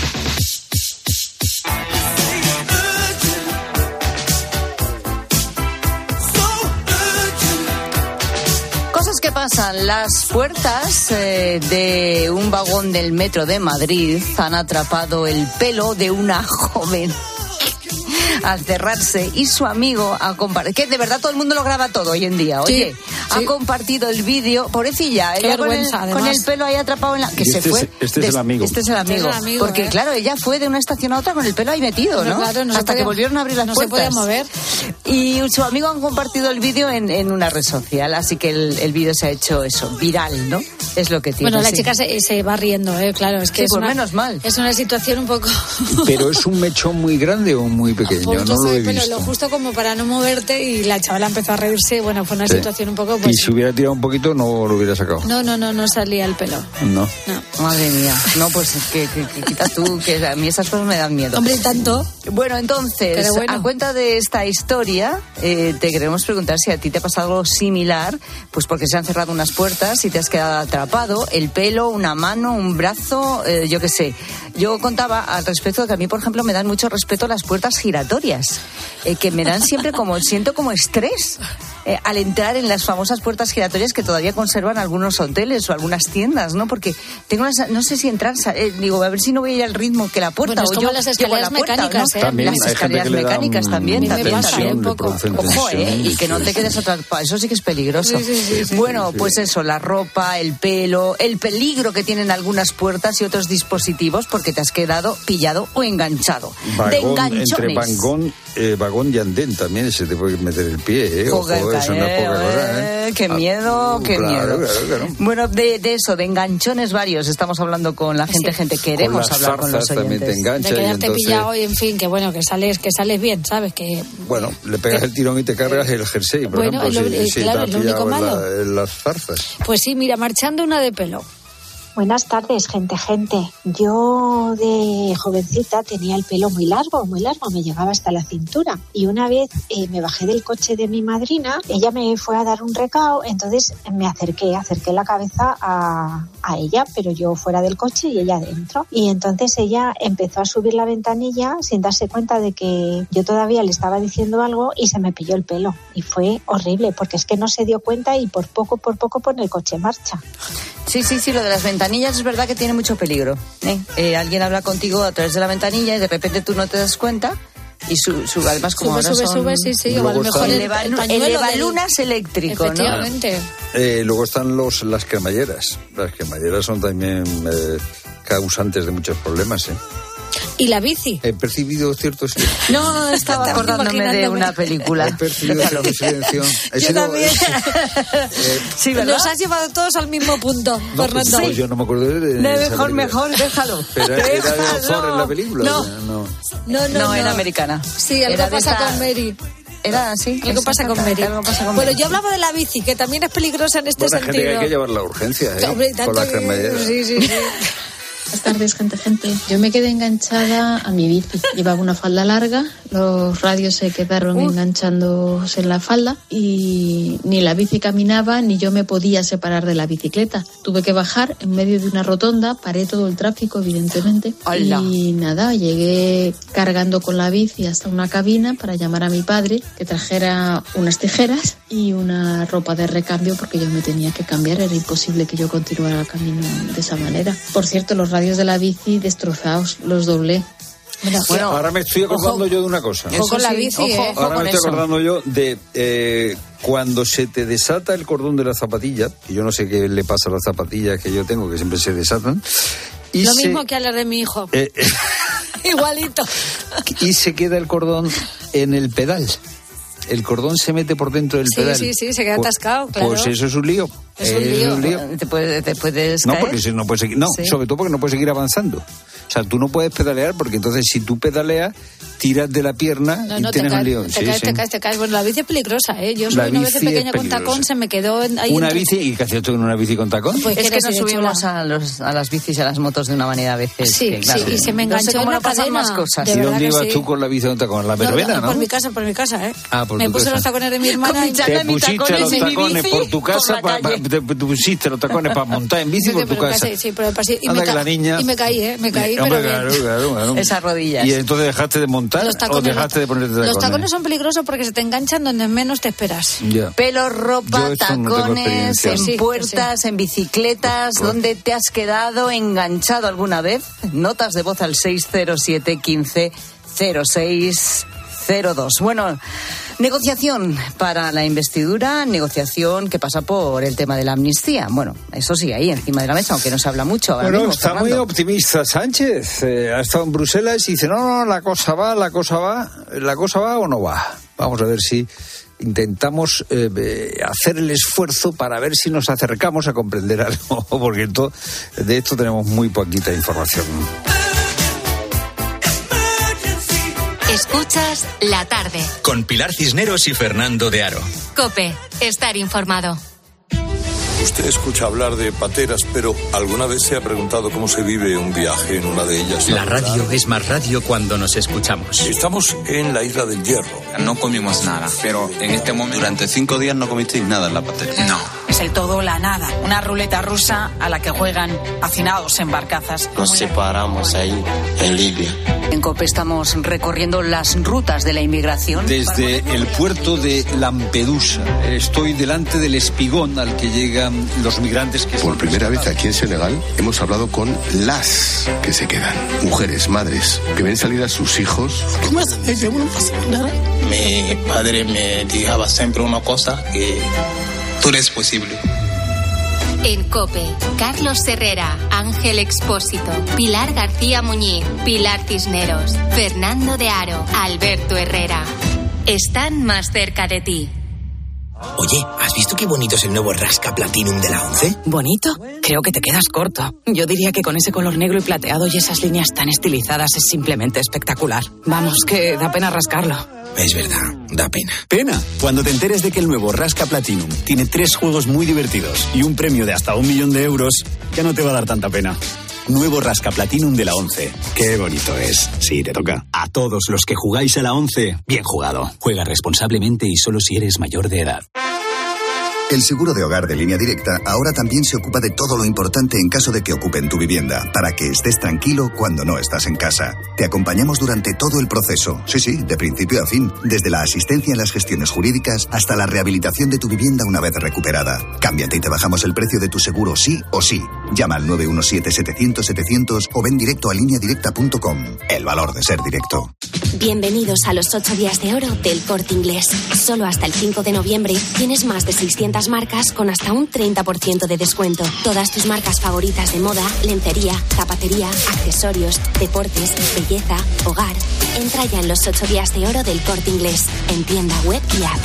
Cosas que pasan. Las puertas de un vagón del metro de Madrid han atrapado el pelo de una joven al cerrarse, y su amigo ha compartido, que de verdad todo el mundo lo graba todo hoy en día, oye, sí. Ha compartido el vídeo, pobrecilla, ella con el pelo ahí atrapado en la... que se fue. Este es el amigo. Este es el amigo, porque claro, ella fue de una estación a otra con el pelo ahí metido, ¿no? Claro, hasta que volvieron a abrir las puertas. No se podía mover. Y su amigo han compartido el vídeo en una red social, así que el vídeo se ha hecho eso, viral, ¿no? Es lo que tiene. Bueno, la chica se va riendo, claro, es que es menos mal. Es una situación un poco... Pero es un mechón muy grande o muy pequeño, pues no lo he visto. Lo justo como para no moverte, y la chavala empezó a reírse. Bueno, fue una situación un poco... Pues, y si hubiera tirado un poquito no lo hubiera sacado. No salía el pelo. No. Madre mía. No, pues que quita tú, que a mí esas cosas me dan miedo. Hombre, tanto. Bueno, entonces, a cuenta de esta historia, te queremos preguntar si a ti te ha pasado algo similar, pues porque se han cerrado unas puertas y te has quedado atrapado, el pelo, una mano, un brazo, yo qué sé. Yo contaba al respecto de que a mí, por ejemplo, me dan mucho respeto las puertas giratorias. giratorias, que me dan siempre siento como estrés al entrar en las famosas puertas giratorias que todavía conservan algunos hoteles o algunas tiendas, ¿no? Porque tengo no sé si entrar, digo, a ver si no voy a ir al ritmo que la puerta. Bueno, es como las escaleras mecánicas, ¿no? También las escaleras mecánicas también pasa un poco. Ojo, y que no te quedes atrapada, eso sí que es peligroso. Sí. Bueno, pues eso, la ropa, el pelo, el peligro que tienen algunas puertas y otros dispositivos porque te has quedado pillado o enganchado. De enganchones. Entre vagón y andén también se te puede meter el pie, Ojo, eso no es poca cosa, Qué miedo, qué miedo. Claro. Bueno, de eso, de enganchones varios, estamos hablando con la gente, queremos hablar con los oyentes. Te engancha, de quedarte entonces, pillado y en fin, que bueno, que sales bien, ¿sabes? Que bueno, le pegas el tirón y te cargas el jersey, por ejemplo, si claro, te has lo único malo. En las zarzas. Pues sí, mira, marchando una de pelo. Buenas tardes, gente. Yo de jovencita tenía el pelo muy largo, me llegaba hasta la cintura. Y una vez me bajé del coche de mi madrina, ella me fue a dar un recao, entonces me acerqué la cabeza a ella, pero yo fuera del coche y ella dentro. Y entonces ella empezó a subir la ventanilla sin darse cuenta de que yo todavía le estaba diciendo algo y se me pilló el pelo. Y fue horrible, porque es que no se dio cuenta y por poco pone el coche en marcha. Sí, lo de las ventanillas es verdad que tiene mucho peligro. Alguien habla contigo a través de la ventanilla y de repente tú no te das cuenta y sube además como sube, sí, o a lo mejor el elevalunas eléctrico, efectivamente. ¿no? Luego están las cremalleras. Las cremalleras son también causantes de muchos problemas, ¿Y la bici? He percibido cierto silencio. No, estaba acordándome de una película. He percibido cierto silencio. Yo también. Sí, ¿verdad? Los has llevado todos al mismo punto, Fernando. Pues yo no me acuerdo de mejor, déjalo. Pero era de Ozor en la película. No, era americana. Sí, algo pasa con Mary. Era así. Algo pasa con Mary. Bueno, yo hablaba de la bici, que también es peligrosa en este sentido. Gente que hay que llevar la urgencia, Hombre, con la cremallera. Sí. Buenas tardes, gente. Yo me quedé enganchada a mi bici. Llevaba una falda larga, los radios se quedaron enganchándose en la falda y ni la bici caminaba ni yo me podía separar de la bicicleta. Tuve que bajar en medio de una rotonda, paré todo el tráfico, evidentemente. ¡Hola! Y nada, llegué cargando con la bici hasta una cabina para llamar a mi padre que trajera unas tijeras y una ropa de recambio porque yo me tenía que cambiar. Era imposible que yo continuara el camino de esa manera. Por cierto, los radios de la bici destrozados, los doblé. Bueno, ahora me estoy acordando yo de una cosa. Ojo con la bici, ahora me estoy acordando yo de cuando se te desata el cordón de la zapatilla, y yo no sé qué le pasa a las zapatillas que yo tengo, que siempre se desatan. Y lo mismo que a las de mi hijo. Igualito. Y se queda el cordón en el pedal. El cordón se mete por dentro del pedal. Sí, se queda atascado, claro. Pues eso es un lío. Es un lío. ¿Te puedes no, caer? porque si no puedes seguir. No, sobre todo porque no puedes seguir avanzando. O sea, tú no puedes pedalear porque entonces si tú pedaleas, tiras de la pierna y tienes un lío. Te caes. Bueno, la bici es peligrosa, Yo subí una vez de pequeña con tacón, se me quedó ahí. ¿Una bici? ¿Y qué hacías tú en una bici con tacón? Pues es que nos subimos a las bicis y a las motos de una manera a veces. Sí, y se me enganchó en la cadena. Más cosas. ¿Y dónde ibas tú con la bici con tacón? ¿La verbena, no? Por mi casa, Me puse los tacones de mi hermana y te pusiste los tacones por tu casa, te pusiste los tacones para montar en bici por tu casa. Sí, pero y me caí, pero bien. Claro. Esas rodillas. ¿Y entonces dejaste de montar o dejaste de ponerte tacones? Los tacones son peligrosos porque se te enganchan donde menos te esperas. Ya. Pelo, ropa, tacones, en puertas, en bicicletas. ¿Dónde te has quedado enganchado alguna vez? Notas de voz al 607 15 0602. Bueno, negociación para la investidura, negociación que pasa por el tema de la amnistía. Bueno, eso sí, ahí encima de la mesa, aunque no se habla mucho. Ahora mismo, está Fernando. muy optimista Sánchez. Ha estado en Bruselas y dice, no, la cosa va o no va. Vamos a ver si intentamos hacer el esfuerzo para ver si nos acercamos a comprender algo, porque de esto tenemos muy poquita información. Escuchas La Tarde. Con Pilar Cisneros y Fernando de Aro. COPE. Estar informado. Usted escucha hablar de pateras, pero ¿alguna vez se ha preguntado cómo se vive un viaje en una de ellas? La radio es más radio cuando nos escuchamos. Estamos en la Isla del Hierro. No comimos nada, pero en este momento... Durante 5 días no comisteis nada en la patera. No. Es el todo o la nada. Una ruleta rusa a la que juegan hacinados en barcazas. Nos separamos ahí, en Libia. En COPE estamos recorriendo las rutas de la inmigración. Desde el puerto de Lampedusa estoy delante del espigón al que llegan los migrantes que... Por primera vez aquí en Senegal hemos hablado con las que se quedan. Mujeres, madres, que ven salir a sus hijos. Mi padre me dijaba siempre una cosa, que todo es posible. En COPE, Carlos Herrera, Ángel Expósito, Pilar García Muñiz, Pilar Cisneros, Fernando de Aro, Alberto Herrera. Están más cerca de ti. Oye, ¿has visto qué bonito es el nuevo Rasca Platinum de la 11? ¿Bonito? Creo que te quedas corto. Yo diría que con ese color negro y plateado y esas líneas tan estilizadas es simplemente espectacular. Vamos, que da pena rascarlo. Es verdad, da pena. Pena, cuando te enteres de que el nuevo Rasca Platinum tiene 3 juegos muy divertidos y un premio de hasta 1 millón de euros, ya no te va a dar tanta pena. Nuevo Rasca Platinum de la 11. Qué bonito es. Sí, te toca. A todos los que jugáis a la 11, bien jugado. Juega responsablemente y solo si eres mayor de edad. El seguro de hogar de Línea Directa ahora también se ocupa de todo lo importante en caso de que ocupen tu vivienda, para que estés tranquilo cuando no estás en casa. Te acompañamos durante todo el proceso, sí, de principio a fin, desde la asistencia en las gestiones jurídicas hasta la rehabilitación de tu vivienda una vez recuperada. Cámbiate y te bajamos el precio de tu seguro sí o sí. Llama al 917-700-700 o ven directo a lineadirecta.com. El valor de ser directo. Bienvenidos a los 8 días de oro del Corte Inglés. Solo hasta el 5 de noviembre tienes más de 600 marcas con hasta un 30% de descuento. Todas tus marcas favoritas de moda, lencería, zapatería, accesorios, deportes, belleza, hogar. Entra ya en los 8 días de oro del Corte Inglés, en tienda web y app.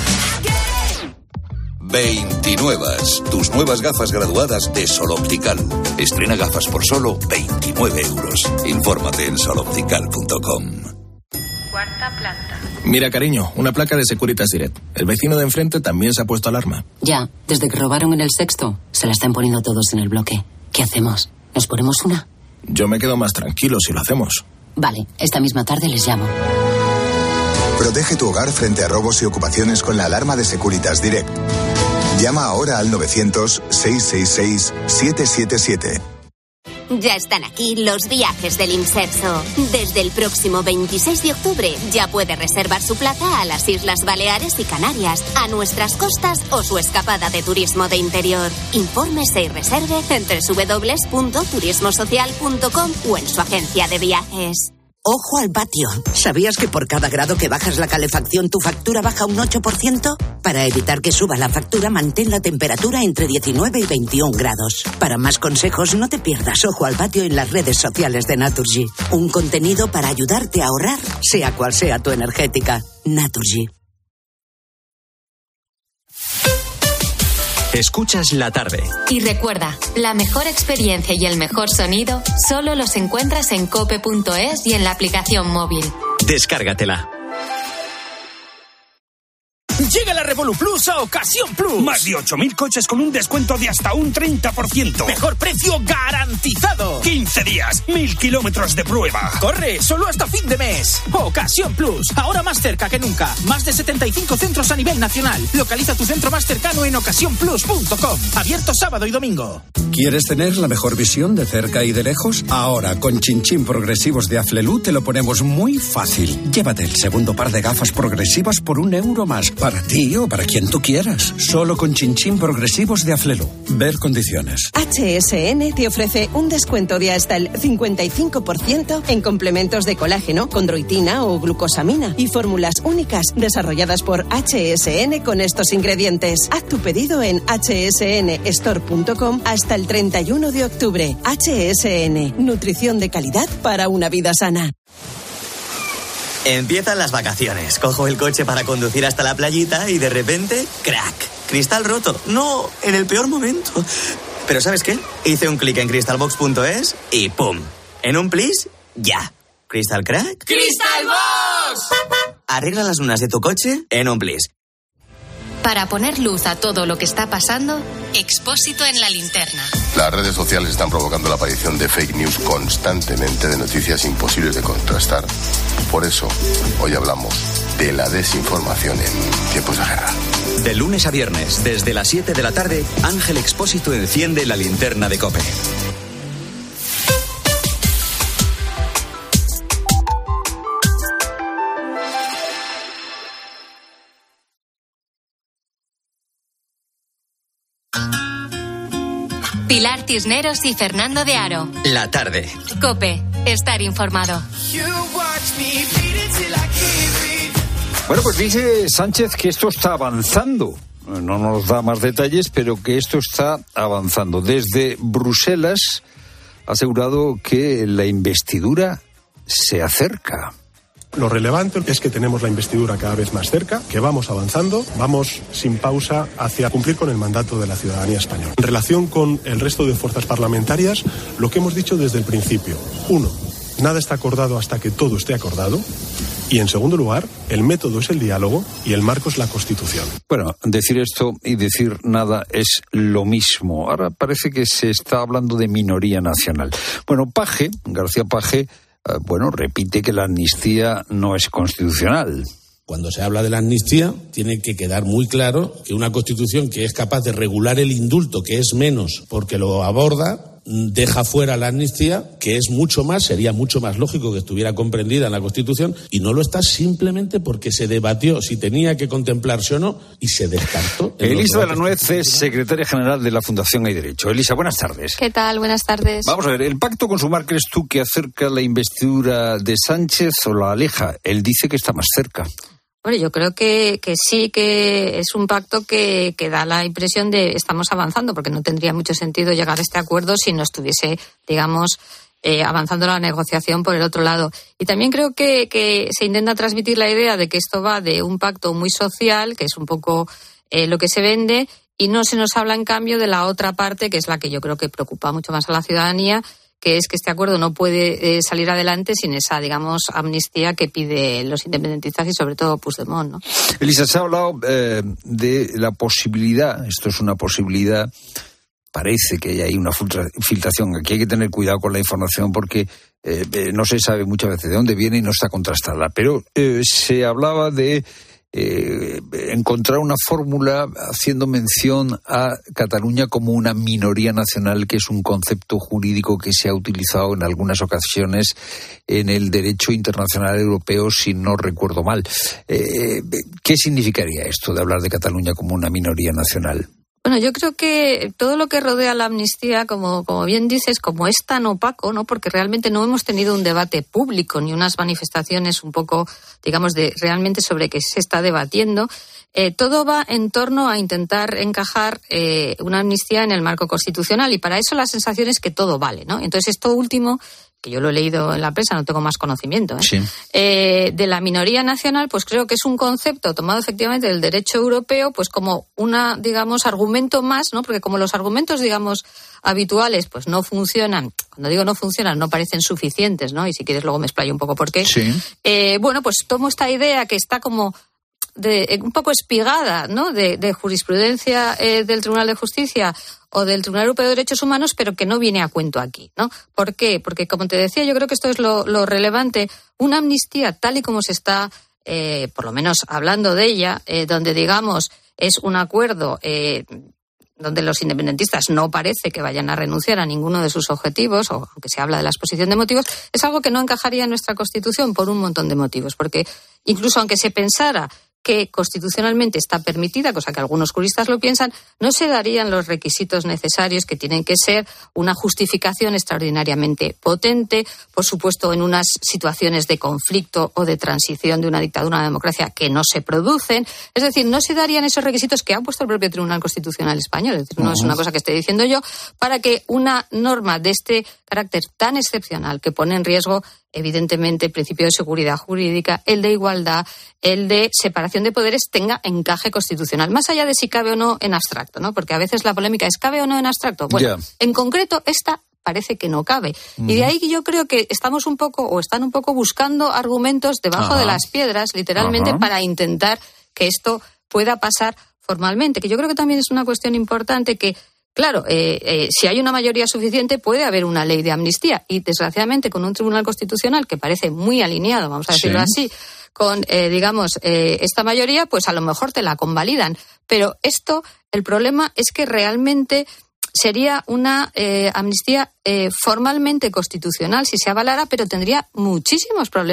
29. Tus nuevas gafas graduadas de Sol Optical. Estrena gafas por solo 29 euros. Infórmate en soloptical.com. Cuarta planta. Mira, cariño, una placa de Securitas Direct. El vecino de enfrente también se ha puesto alarma. Ya, desde que robaron en el sexto, se la están poniendo todos en el bloque. ¿Qué hacemos? ¿Nos ponemos una? Yo me quedo más tranquilo si lo hacemos. Vale, esta misma tarde les llamo. Protege tu hogar frente a robos y ocupaciones con la alarma de Securitas Direct. Llama ahora al 900-666-777. Ya están aquí los viajes del Imserso. Desde el próximo 26 de octubre ya puede reservar su plaza a las Islas Baleares y Canarias, a nuestras costas o su escapada de turismo de interior. Infórmese y reserve en www.turismosocial.com o en su agencia de viajes. Ojo al patio. ¿Sabías que por cada grado que bajas la calefacción tu factura baja un 8%? Para evitar que suba la factura, mantén la temperatura entre 19 y 21 grados. Para más consejos, no te pierdas Ojo al patio en las redes sociales de Naturgy. Un contenido para ayudarte a ahorrar, sea cual sea tu energética. Naturgy. Escuchas la tarde. Y recuerda, la mejor experiencia y el mejor sonido solo los encuentras en cope.es y en la aplicación móvil. Descárgatela. Llega la Revolut Plus a Ocasión Plus. Más de 8.000 coches con un descuento de hasta un 30%. Mejor precio garantizado. 15 días, 1.000 kilómetros de prueba. Corre, solo hasta fin de mes. Ocasión Plus, ahora más cerca que nunca. Más de 75 centros a nivel nacional. Localiza tu centro más cercano en ocasiónplus.com. Abierto sábado y domingo. ¿Quieres tener la mejor visión de cerca y de lejos? Ahora, con Chinchín progresivos de Aflelu te lo ponemos muy fácil. Llévate el segundo par de gafas progresivas por €1 más. Para ti o para quien tú quieras. Solo con Chinchín progresivos de Aflelu. Ver condiciones. HSN te ofrece un descuento de hasta el 55% en complementos de colágeno, condroitina o glucosamina y fórmulas únicas desarrolladas por HSN con estos ingredientes. Haz tu pedido en hsnstore.com hasta el 31 de octubre. HSN, nutrición de calidad para una vida sana. Empiezan las vacaciones. Cojo el coche para conducir hasta la playita y de repente, ¡crack! Cristal roto. No, en el peor momento. Pero ¿sabes qué? Hice un clic en crystalbox.es y ¡pum! En un plis, ya. ¿Crystal crack? ¡Crystal Box! Arregla las lunas de tu coche en un plis. Para poner luz a todo lo que está pasando, Expósito en la linterna. Las redes sociales están provocando la aparición de fake news constantemente, de noticias imposibles de contrastar. Por eso, hoy hablamos de la desinformación en tiempos de guerra. De lunes a viernes, desde las 7 de la tarde, Ángel Expósito enciende la linterna de COPE. Pilar Cisneros y Fernando de Aro. La tarde. COPE. Estar informado. Bueno, pues dice Sánchez que esto está avanzando. No nos da más detalles, pero que esto está avanzando. Desde Bruselas ha asegurado que la investidura se acerca. Lo relevante es que tenemos la investidura cada vez más cerca, que vamos avanzando, vamos sin pausa hacia cumplir con el mandato de la ciudadanía española. En relación con el resto de fuerzas parlamentarias, lo que hemos dicho desde el principio. 1. Nada está acordado hasta que todo esté acordado. Y en segundo lugar, el método es el diálogo y el marco es la Constitución. Bueno, decir esto y decir nada es lo mismo. Ahora parece que se está hablando de minoría nacional. Bueno, García Page, repite que la amnistía no es constitucional. Cuando se habla de la amnistía, tiene que quedar muy claro que una Constitución que es capaz de regular el indulto, que es menos porque lo aborda, deja fuera la amnistía, que es mucho más, sería mucho más lógico que estuviera comprendida en la Constitución, y no lo está simplemente porque se debatió si tenía que contemplarse o no, y se descartó. Elisa de la Nuez es secretaria general de la Fundación Hay Derecho. Elisa, buenas tardes. ¿Qué tal? Buenas tardes. Vamos a ver, ¿el pacto con Sumar crees tú que acerca la investidura de Sánchez o la aleja? Él dice que está más cerca. Bueno, yo creo que sí, que es un pacto que da la impresión de estamos avanzando, porque no tendría mucho sentido llegar a este acuerdo si no estuviese, digamos, avanzando la negociación por el otro lado. Y también creo que se intenta transmitir la idea de que esto va de un pacto muy social, que es un poco lo que se vende, y no se nos habla, en cambio, de la otra parte, que es la que yo creo que preocupa mucho más a la ciudadanía, que es que este acuerdo no puede salir adelante sin esa, digamos, amnistía que piden los independentistas y sobre todo Puigdemont, ¿no? Elisa, se ha hablado de la posibilidad, esto es una posibilidad, parece que hay una filtración, aquí hay que tener cuidado con la información porque no se sabe muchas veces de dónde viene y no está contrastada, pero se hablaba de encontrar una fórmula haciendo mención a Cataluña como una minoría nacional, que es un concepto jurídico que se ha utilizado en algunas ocasiones en el derecho internacional europeo, si no recuerdo mal. ¿Qué significaría esto de hablar de Cataluña como una minoría nacional? Bueno, yo creo que todo lo que rodea la amnistía, como bien dices, como es tan opaco, ¿no? Porque realmente no hemos tenido un debate público ni unas manifestaciones un poco, digamos, de realmente sobre qué se está debatiendo. Todo va en torno a intentar encajar una amnistía en el marco constitucional, y para eso la sensación es que todo vale, ¿no? Entonces esto último, que yo lo he leído en la prensa, no tengo más conocimiento, Sí. De la minoría nacional, pues creo que es un concepto tomado efectivamente del derecho europeo, pues como una, digamos, argumento más, ¿no? Porque como los argumentos, digamos, habituales, pues no funcionan. Cuando digo no funcionan, no parecen suficientes, ¿no? Y si quieres luego me explayo un poco por qué. Sí. Pues tomo esta idea que está como un poco espigada, ¿no? De jurisprudencia del Tribunal de Justicia o del Tribunal Europeo de Derechos Humanos, pero que no viene a cuento aquí, ¿no? ¿Por qué? Porque, como te decía, yo creo que esto es lo relevante. Una amnistía, tal y como se está, por lo menos hablando de ella, donde, digamos, es un acuerdo donde los independentistas no parece que vayan a renunciar a ninguno de sus objetivos, o aunque se habla de la exposición de motivos, es algo que no encajaría en nuestra Constitución por un montón de motivos. Porque incluso aunque se pensara que constitucionalmente está permitida, cosa que algunos juristas lo piensan, no se darían los requisitos necesarios, que tienen que ser una justificación extraordinariamente potente, por supuesto en unas situaciones de conflicto o de transición de una dictadura a una democracia que no se producen. Es decir, no se darían esos requisitos que ha puesto el propio Tribunal Constitucional español, es decir, no es una cosa que esté diciendo yo, para que una norma de este carácter tan excepcional, que pone en riesgo evidentemente el principio de seguridad jurídica, el de igualdad, el de separación de poderes, tenga encaje constitucional, más allá de si cabe o no en abstracto, ¿no? Porque a veces la polémica es ¿cabe o no en abstracto? Bueno, En concreto esta parece que no cabe. Y de ahí yo creo que están un poco buscando argumentos debajo de las piedras, literalmente, para intentar que esto pueda pasar formalmente, que yo creo que también es una cuestión importante que, claro, si hay una mayoría suficiente puede haber una ley de amnistía, y desgraciadamente con un Tribunal Constitucional que parece muy alineado, vamos a decirlo así, con, esta mayoría, pues a lo mejor te la convalidan. Pero el problema es que realmente sería una amnistía formalmente constitucional si se avalara, pero tendría muchísimos problemas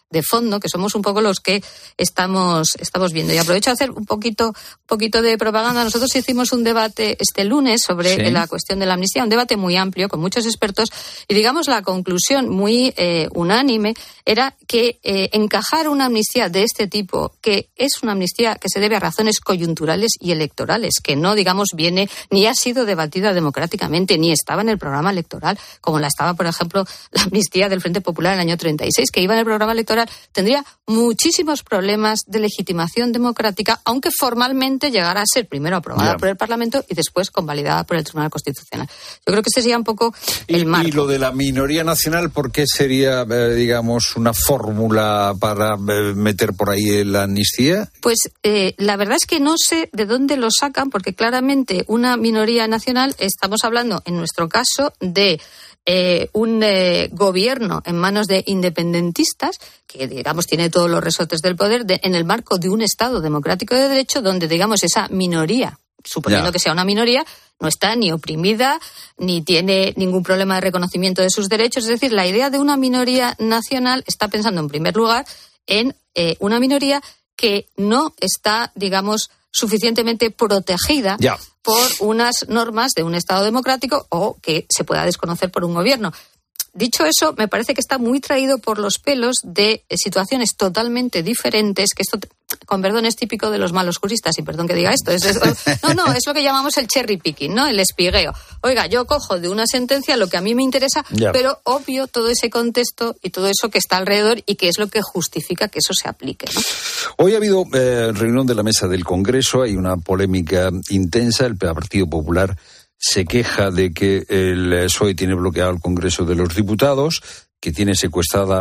de fondo, que somos un poco los que estamos viendo. Y aprovecho a hacer un poquito de propaganda. Nosotros hicimos un debate este lunes sobre la cuestión de la amnistía, un debate muy amplio con muchos expertos, y digamos la conclusión muy unánime era que encajar una amnistía de este tipo, que es una amnistía que se debe a razones coyunturales y electorales, que no, digamos, viene ni ha sido debatida democráticamente, ni estaba en el programa electoral, como la estaba, por ejemplo, la amnistía del Frente Popular en el año 36, que iba en el programa electoral, tendría muchísimos problemas de legitimación democrática, aunque formalmente llegara a ser primero aprobada por el Parlamento y después convalidada por el Tribunal Constitucional. Yo creo que ese sería un poco el marco. ¿Y lo de la minoría nacional, por qué sería, digamos, una fórmula para meter por ahí la amnistía? Pues la verdad es que no sé de dónde lo sacan, porque claramente una minoría nacional, estamos hablando en nuestro caso de un gobierno en manos de independentistas que, digamos, tiene todos los resortes del poder en el marco de un Estado democrático de derecho donde, digamos, esa minoría, suponiendo que sea una minoría, no está ni oprimida ni tiene ningún problema de reconocimiento de sus derechos. Es decir, la idea de una minoría nacional está pensando en primer lugar en una minoría que no está, digamos, suficientemente protegida por unas normas de un Estado democrático o que se pueda desconocer por un gobierno. Dicho eso, me parece que está muy traído por los pelos de situaciones totalmente diferentes, que esto, con perdón, es típico de los malos juristas, y perdón que diga esto. Es lo que llamamos el cherry picking, ¿no? El espigueo. Oiga, yo cojo de una sentencia lo que a mí me interesa, pero obvio todo ese contexto y todo eso que está alrededor y que es lo que justifica que eso se aplique, ¿no? Hoy ha habido reunión de la mesa del Congreso, hay una polémica intensa, el Partido Popular se queja de que el PSOE tiene bloqueado el Congreso de los Diputados, que tiene secuestrada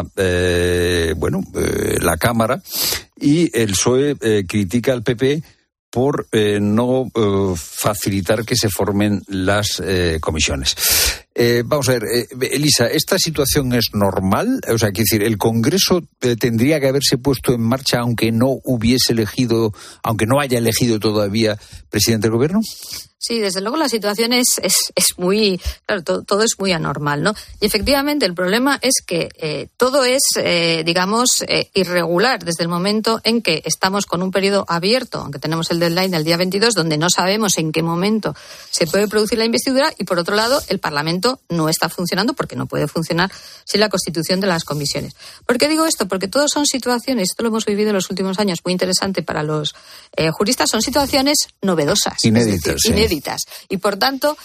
la Cámara, y el PSOE critica al PP por no facilitar que se formen las comisiones. Vamos a ver, Elisa, ¿esta situación es normal? O sea, quiero decir, ¿el Congreso tendría que haberse puesto en marcha aunque no haya elegido todavía presidente del Gobierno? Sí, desde luego la situación es muy, claro, todo es muy anormal, ¿no? Y efectivamente el problema es que todo es, irregular desde el momento en que estamos con un periodo abierto, aunque tenemos el deadline del día 22, donde no sabemos en qué momento se puede producir la investidura, y por otro lado el Parlamento no está funcionando porque no puede funcionar sin la constitución de las comisiones. ¿Por qué digo esto? Porque todos son situaciones, esto lo hemos vivido en los últimos años, muy interesante para los juristas, son situaciones novedosas. Inéditas. Y por tanto,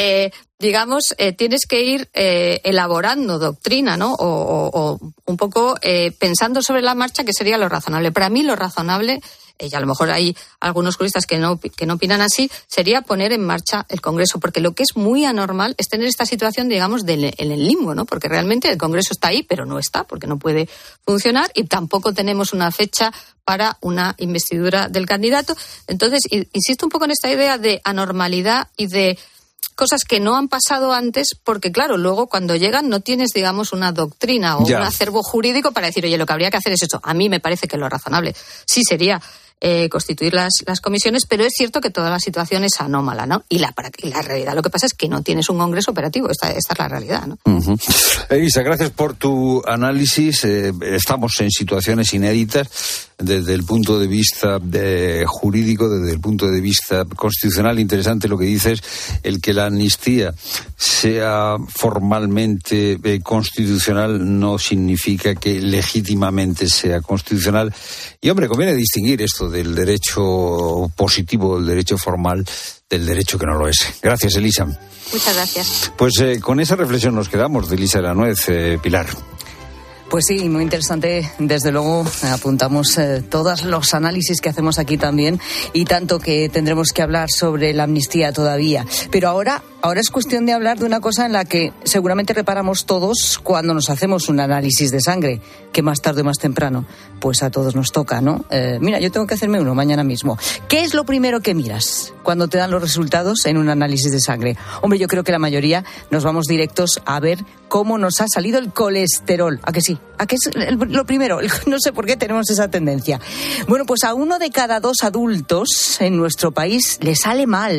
tienes que ir elaborando doctrina, ¿no? O un poco pensando sobre la marcha qué sería lo razonable. Para mí lo razonable, y a lo mejor hay algunos juristas que no opinan así, sería poner en marcha el Congreso, porque lo que es muy anormal es tener esta situación, digamos, en el limbo, ¿no? Porque realmente el Congreso está ahí, pero no está, porque no puede funcionar, y tampoco tenemos una fecha para una investidura del candidato. Entonces, insisto un poco en esta idea de anormalidad y de cosas que no han pasado antes, porque claro, luego cuando llegan no tienes, digamos, una doctrina o un acervo jurídico para decir, oye, lo que habría que hacer es esto. A mí me parece que lo razonable sí sería constituir las comisiones, pero es cierto que toda la situación es anómala, ¿no? Y la realidad, lo que pasa es que no tienes un Congreso operativo, esta es la realidad, ¿no? Uh-huh. Elisa, gracias por tu análisis. Estamos en situaciones inéditas desde el punto de vista jurídico, desde el punto de vista constitucional. Interesante lo que dices, el que la amnistía sea formalmente constitucional no significa que legítimamente sea constitucional. Y, hombre, conviene distinguir esto del derecho positivo, del derecho formal, del derecho que no lo es. Gracias, Elisa. Muchas gracias. Pues con esa reflexión nos quedamos, de Elisa de la Nuez. Pilar. Pues sí, muy interesante. Desde luego apuntamos todos los análisis que hacemos aquí también, y tanto que tendremos que hablar sobre la amnistía todavía. Pero ahora es cuestión de hablar de una cosa en la que seguramente reparamos todos cuando nos hacemos un análisis de sangre, que más tarde o más temprano, pues a todos nos toca, ¿no? Mira, yo tengo que hacerme uno mañana mismo. ¿Qué es lo primero que miras cuando te dan los resultados en un análisis de sangre? Hombre, yo creo que la mayoría nos vamos directos a ver cómo nos ha salido el colesterol. ¿A que sí? ¿A que es lo primero? No sé por qué tenemos esa tendencia. Bueno, pues a 1 de cada 2 adultos en nuestro país le sale mal.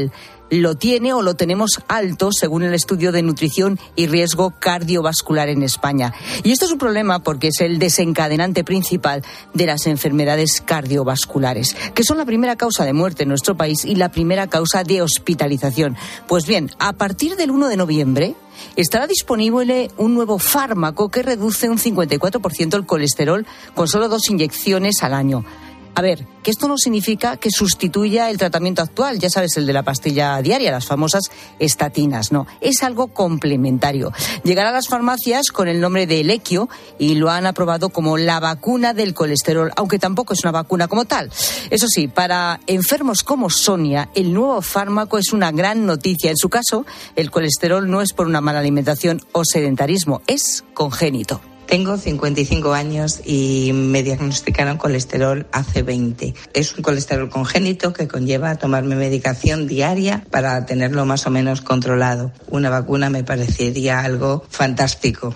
lo tiene o lo tenemos alto según el estudio de nutrición y riesgo cardiovascular en España. Y esto es un problema porque es el desencadenante principal de las enfermedades cardiovasculares, que son la primera causa de muerte en nuestro país y la primera causa de hospitalización. Pues bien, a partir del 1 de noviembre estará disponible un nuevo fármaco que reduce un 54% el colesterol con solo 2 inyecciones al año. A ver, que esto no significa que sustituya el tratamiento actual, ya sabes, el de la pastilla diaria, las famosas estatinas, no, es algo complementario. Llegará a las farmacias con el nombre de Leqvio y lo han aprobado como la vacuna del colesterol, aunque tampoco es una vacuna como tal. Eso sí, para enfermos como Sonia, el nuevo fármaco es una gran noticia. En su caso, el colesterol no es por una mala alimentación o sedentarismo, es congénito. Tengo 55 años y me diagnosticaron colesterol hace 20. Es un colesterol congénito que conlleva tomarme medicación diaria para tenerlo más o menos controlado. Una vacuna me parecería algo fantástico.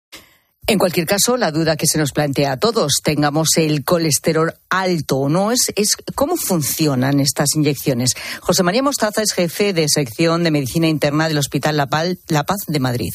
En cualquier caso, la duda que se nos plantea a todos, tengamos el colesterol alto o no, es cómo funcionan estas inyecciones. José María Mostaza es jefe de sección de Medicina Interna del Hospital La Paz de Madrid.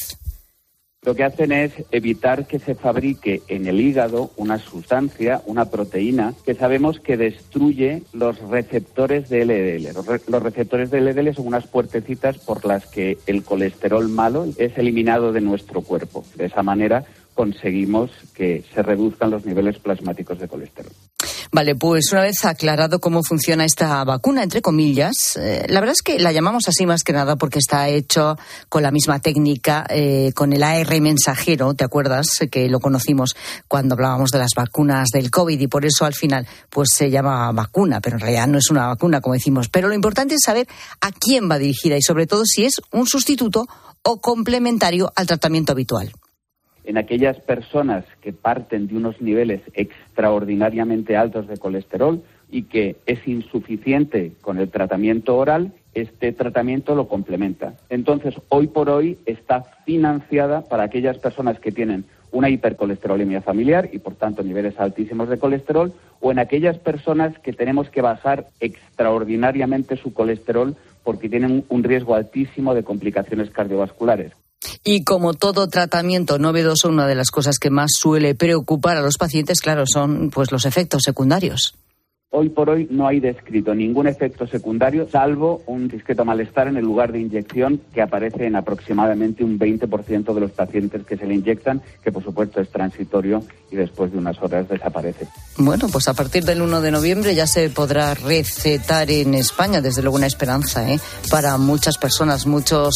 Lo que hacen es evitar que se fabrique en el hígado una sustancia, una proteína, que sabemos que destruye los receptores de LDL. Los receptores de LDL son unas puertecitas por las que el colesterol malo es eliminado de nuestro cuerpo. De esa manera conseguimos que se reduzcan los niveles plasmáticos de colesterol. Vale, pues una vez aclarado cómo funciona esta vacuna, entre comillas, la verdad es que la llamamos así más que nada porque está hecho con la misma técnica, con el AR mensajero, ¿te acuerdas? Que lo conocimos cuando hablábamos de las vacunas del COVID y por eso al final pues se llama vacuna, pero en realidad no es una vacuna, como decimos. Pero lo importante es saber a quién va dirigida y sobre todo si es un sustituto o complementario al tratamiento habitual. En aquellas personas que parten de unos niveles extraordinariamente altos de colesterol y que es insuficiente con el tratamiento oral, este tratamiento lo complementa. Entonces, hoy por hoy está financiada para aquellas personas que tienen una hipercolesterolemia familiar y, por tanto, niveles altísimos de colesterol, o en aquellas personas que tenemos que bajar extraordinariamente su colesterol porque tienen un riesgo altísimo de complicaciones cardiovasculares. Y como todo tratamiento novedoso, una de las cosas que más suele preocupar a los pacientes, claro, son pues los efectos secundarios. Hoy por hoy no hay descrito ningún efecto secundario, salvo un discreto malestar en el lugar de inyección que aparece en aproximadamente un 20% de los pacientes que se le inyectan, que por supuesto es transitorio y después de unas horas desaparece. Bueno, pues a partir del 1 de noviembre ya se podrá recetar en España, desde luego una esperanza, para muchas personas, muchos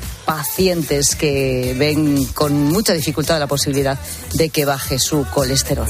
pacientes que ven con mucha dificultad la posibilidad de que baje su colesterol.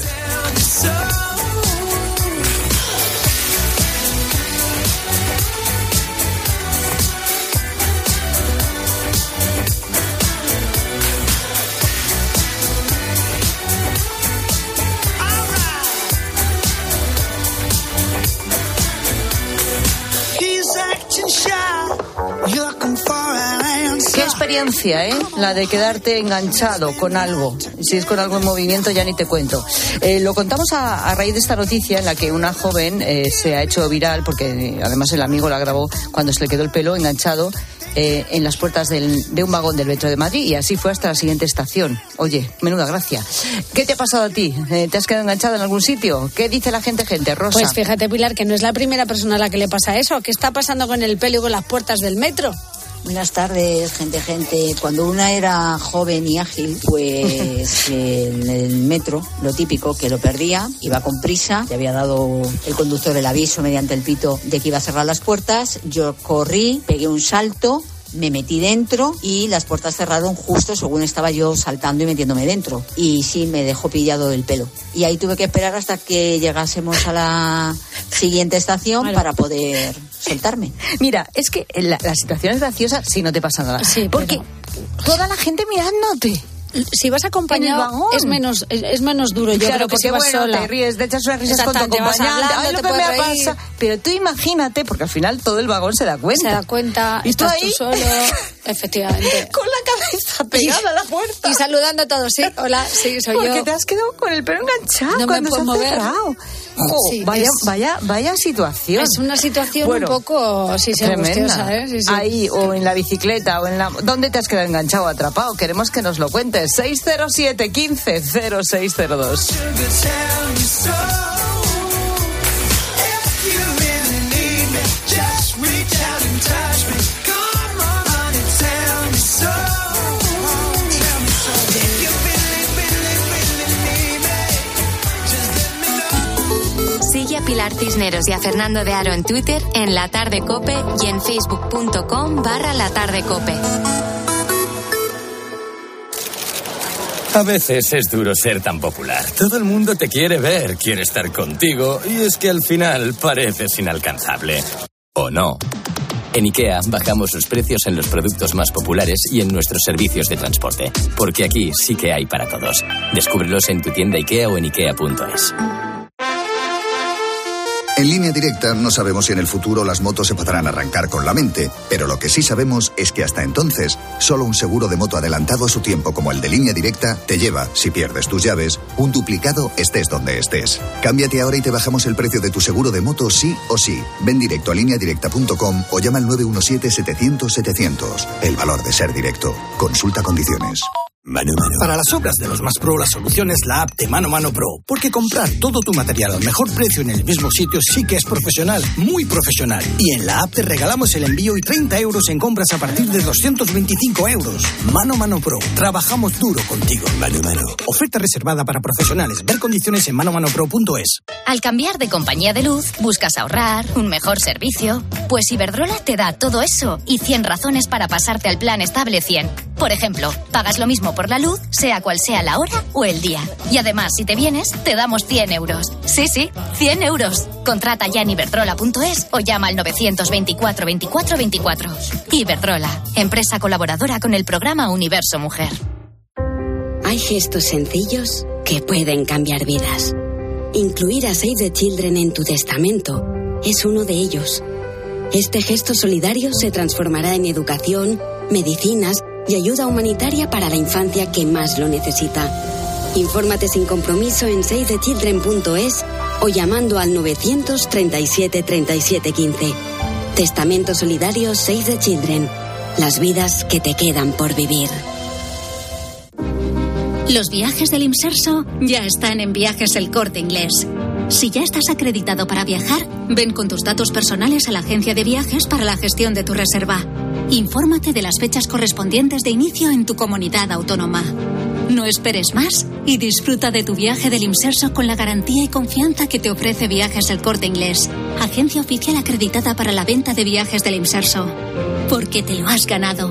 Qué experiencia, la de quedarte enganchado con algo. Si es con algo en movimiento ya ni te cuento. Lo contamos a raíz de esta noticia en la que una joven se ha hecho viral porque además el amigo la grabó cuando se le quedó el pelo enganchado en las puertas de un vagón del metro de Madrid y así fue hasta la siguiente estación. Oye, menuda gracia. ¿Qué te ha pasado a ti? ¿Te has quedado enganchado en algún sitio? ¿Qué dice la gente, Rosa? Pues fíjate, Pilar, que no es la primera persona a la que le pasa eso. ¿Qué está pasando con el pelo y con las puertas del metro? Buenas tardes, gente. Cuando una era joven y ágil, pues en el metro, lo típico, que lo perdía, iba con prisa, le había dado el conductor el aviso mediante el pito de que iba a cerrar las puertas, yo corrí, pegué un salto, me metí dentro y las puertas cerraron justo según estaba yo saltando y metiéndome dentro. Y sí, me dejó pillado el pelo. Y ahí tuve que esperar hasta que llegásemos a la siguiente estación para poder soltarme. Mira, es que la situación es graciosa si no te pasa nada. Sí, porque toda la gente mirándote. Si vas acompañado es menos duro. Yo claro, creo que si vas sola te ríes, te echas unas risas con tu acompañante, ay, lo que me pasa. Pero tú imagínate, porque al final todo el vagón se da cuenta. Se da cuenta, y estás tú solo, efectivamente. Con la cabeza pegada a la puerta. Y saludando a todos, sí, hola, sí, soy yo. Porque te has quedado con el pelo enganchado no cuando me puedo mover. Sí, vaya situación. Es una situación un poco tremenda. ¿eh? Sí. Ahí, o en la bicicleta, o en la... ¿Dónde te has quedado enganchado o atrapado? Queremos que nos lo cuentes. 607 15 0602. Sigue a Pilar Cisneros y a Fernando de Aro en Twitter, en La Tarde Cope y en facebook.com/latardecope. A veces es duro ser tan popular. Todo el mundo te quiere ver, quiere estar contigo, y es que al final pareces inalcanzable. ¿O no? En IKEA bajamos los precios en los productos más populares y en nuestros servicios de transporte. Porque aquí sí que hay para todos. Descúbrelos en tu tienda IKEA o en ikea.es. En Línea Directa no sabemos si en el futuro las motos se podrán arrancar con la mente, pero lo que sí sabemos es que hasta entonces, solo un seguro de moto adelantado a su tiempo como el de Línea Directa te lleva, si pierdes tus llaves, un duplicado estés donde estés. Cámbiate ahora y te bajamos el precio de tu seguro de moto sí o sí. Ven directo a lineadirecta.com o llama al 917-700-700. El valor de ser directo. Consulta condiciones. Mano Mano. Para las obras de los más pro, la solución es la app de Mano Mano Pro. Porque comprar todo tu material al mejor precio en el mismo sitio sí que es profesional, muy profesional. Y en la app te regalamos el envío y 30 euros en compras a partir de 225 euros. Mano Mano Pro. Trabajamos duro contigo. Mano Mano. Oferta reservada para profesionales. Ver condiciones en manoMano.pro.es. Al cambiar de compañía de luz, buscas ahorrar, un mejor servicio. Pues Iberdrola te da todo eso y 100 razones para pasarte al plan estable 100. Por ejemplo, pagas lo mismo por la luz, sea cual sea la hora o el día. Y además, si te vienes, te damos 100 euros. Sí, 100 euros. Contrata ya en iberdrola.es o llama al 924 24 24. Iberdrola, empresa colaboradora con el programa Universo Mujer. Hay gestos sencillos que pueden cambiar vidas. Incluir a Save the Children en tu testamento es uno de ellos. Este gesto solidario se transformará en educación, medicinas y ayuda humanitaria para la infancia que más lo necesita. Infórmate sin compromiso en savethechildren.es o llamando al 937 37 15. Testamento solidario Save the Children. Las vidas que te quedan por vivir. Los viajes del Imserso ya están en Viajes El Corte Inglés. Si ya estás acreditado para viajar, ven con tus datos personales a la agencia de viajes para la gestión de tu reserva. Infórmate de las fechas correspondientes de inicio en tu comunidad autónoma. No esperes más y disfruta de tu viaje del Imserso con la garantía y confianza que te ofrece Viajes El Corte Inglés, agencia oficial acreditada para la venta de viajes del Imserso. Porque te lo has ganado.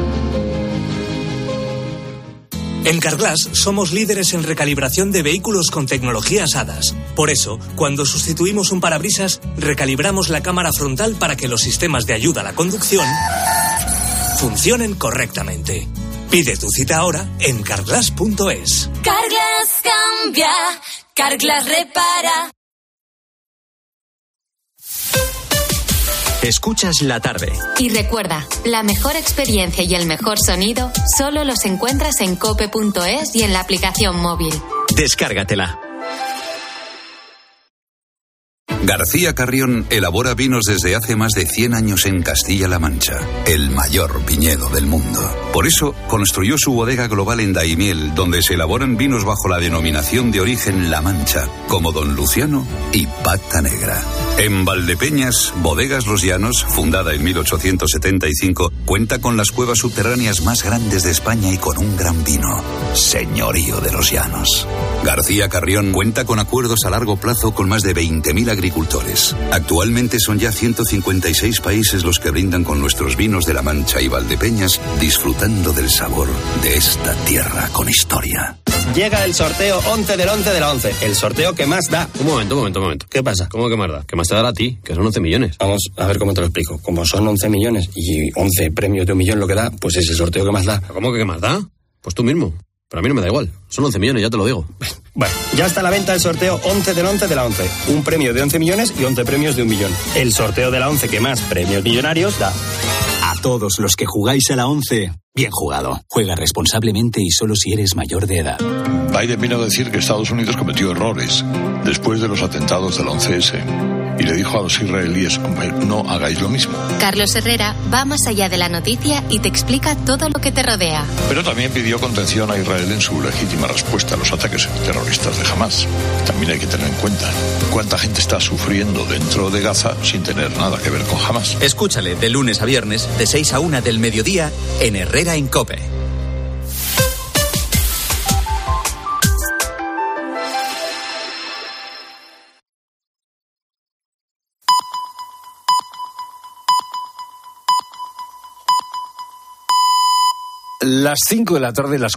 En Carglass somos líderes en recalibración de vehículos con tecnologías HADAS. Por eso, cuando sustituimos un parabrisas, recalibramos la cámara frontal para que los sistemas de ayuda a la conducción funcionen correctamente. Pide tu cita ahora en carglass.es. Carglass cambia, Carglass repara. Escuchas La Tarde. Y recuerda, la mejor experiencia y el mejor sonido solo los encuentras en cope.es y en la aplicación móvil. Descárgatela. García Carrión elabora vinos desde hace más de 100 años en Castilla-La Mancha, el mayor viñedo del mundo. Por eso, construyó su bodega global en Daimiel, donde se elaboran vinos bajo la denominación de origen La Mancha, como Don Luciano y Pata Negra. En Valdepeñas, Bodegas Los Llanos, fundada en 1875, cuenta con las cuevas subterráneas más grandes de España y con un gran vino, Señorío de los Llanos. García Carrión cuenta con acuerdos a largo plazo con más de 20.000 agricultores. Actualmente son ya 156 países los que brindan con nuestros vinos de La Mancha y Valdepeñas, disfrutando del sabor de esta tierra con historia. Llega el sorteo 11 del 11 de la 11, el sorteo que más da. Un momento. ¿Qué pasa? ¿Cómo que más da? ¿Qué más te dará a ti? Que son 11 millones. Vamos a ver cómo te lo explico. Como son 11 millones y 11 premios de 1 millón lo que da, pues es el sorteo que más da. ¿Cómo que más da? Pues tú mismo. Pero a mí no me da igual. Son 11 millones, ya te lo digo. Bueno, ya está a la venta el sorteo 11 del 11 de la 11. Un premio de 11 millones y 11 premios de 1 millón. El sorteo de la 11 que más premios millonarios da. A todos los que jugáis a la 11, bien jugado. Juega responsablemente y solo si eres mayor de edad. Biden vino a decir que Estados Unidos cometió errores después de los atentados del 11S. Y le dijo a los israelíes, no hagáis lo mismo. Carlos Herrera va más allá de la noticia y te explica todo lo que te rodea. Pero también pidió contención a Israel en su legítima respuesta a los ataques terroristas de Hamás. También hay que tener en cuenta cuánta gente está sufriendo dentro de Gaza sin tener nada que ver con Hamás. Escúchale de lunes a viernes, de 6 a 1 del mediodía, en Herrera en COPE. Las 5 de la tarde, las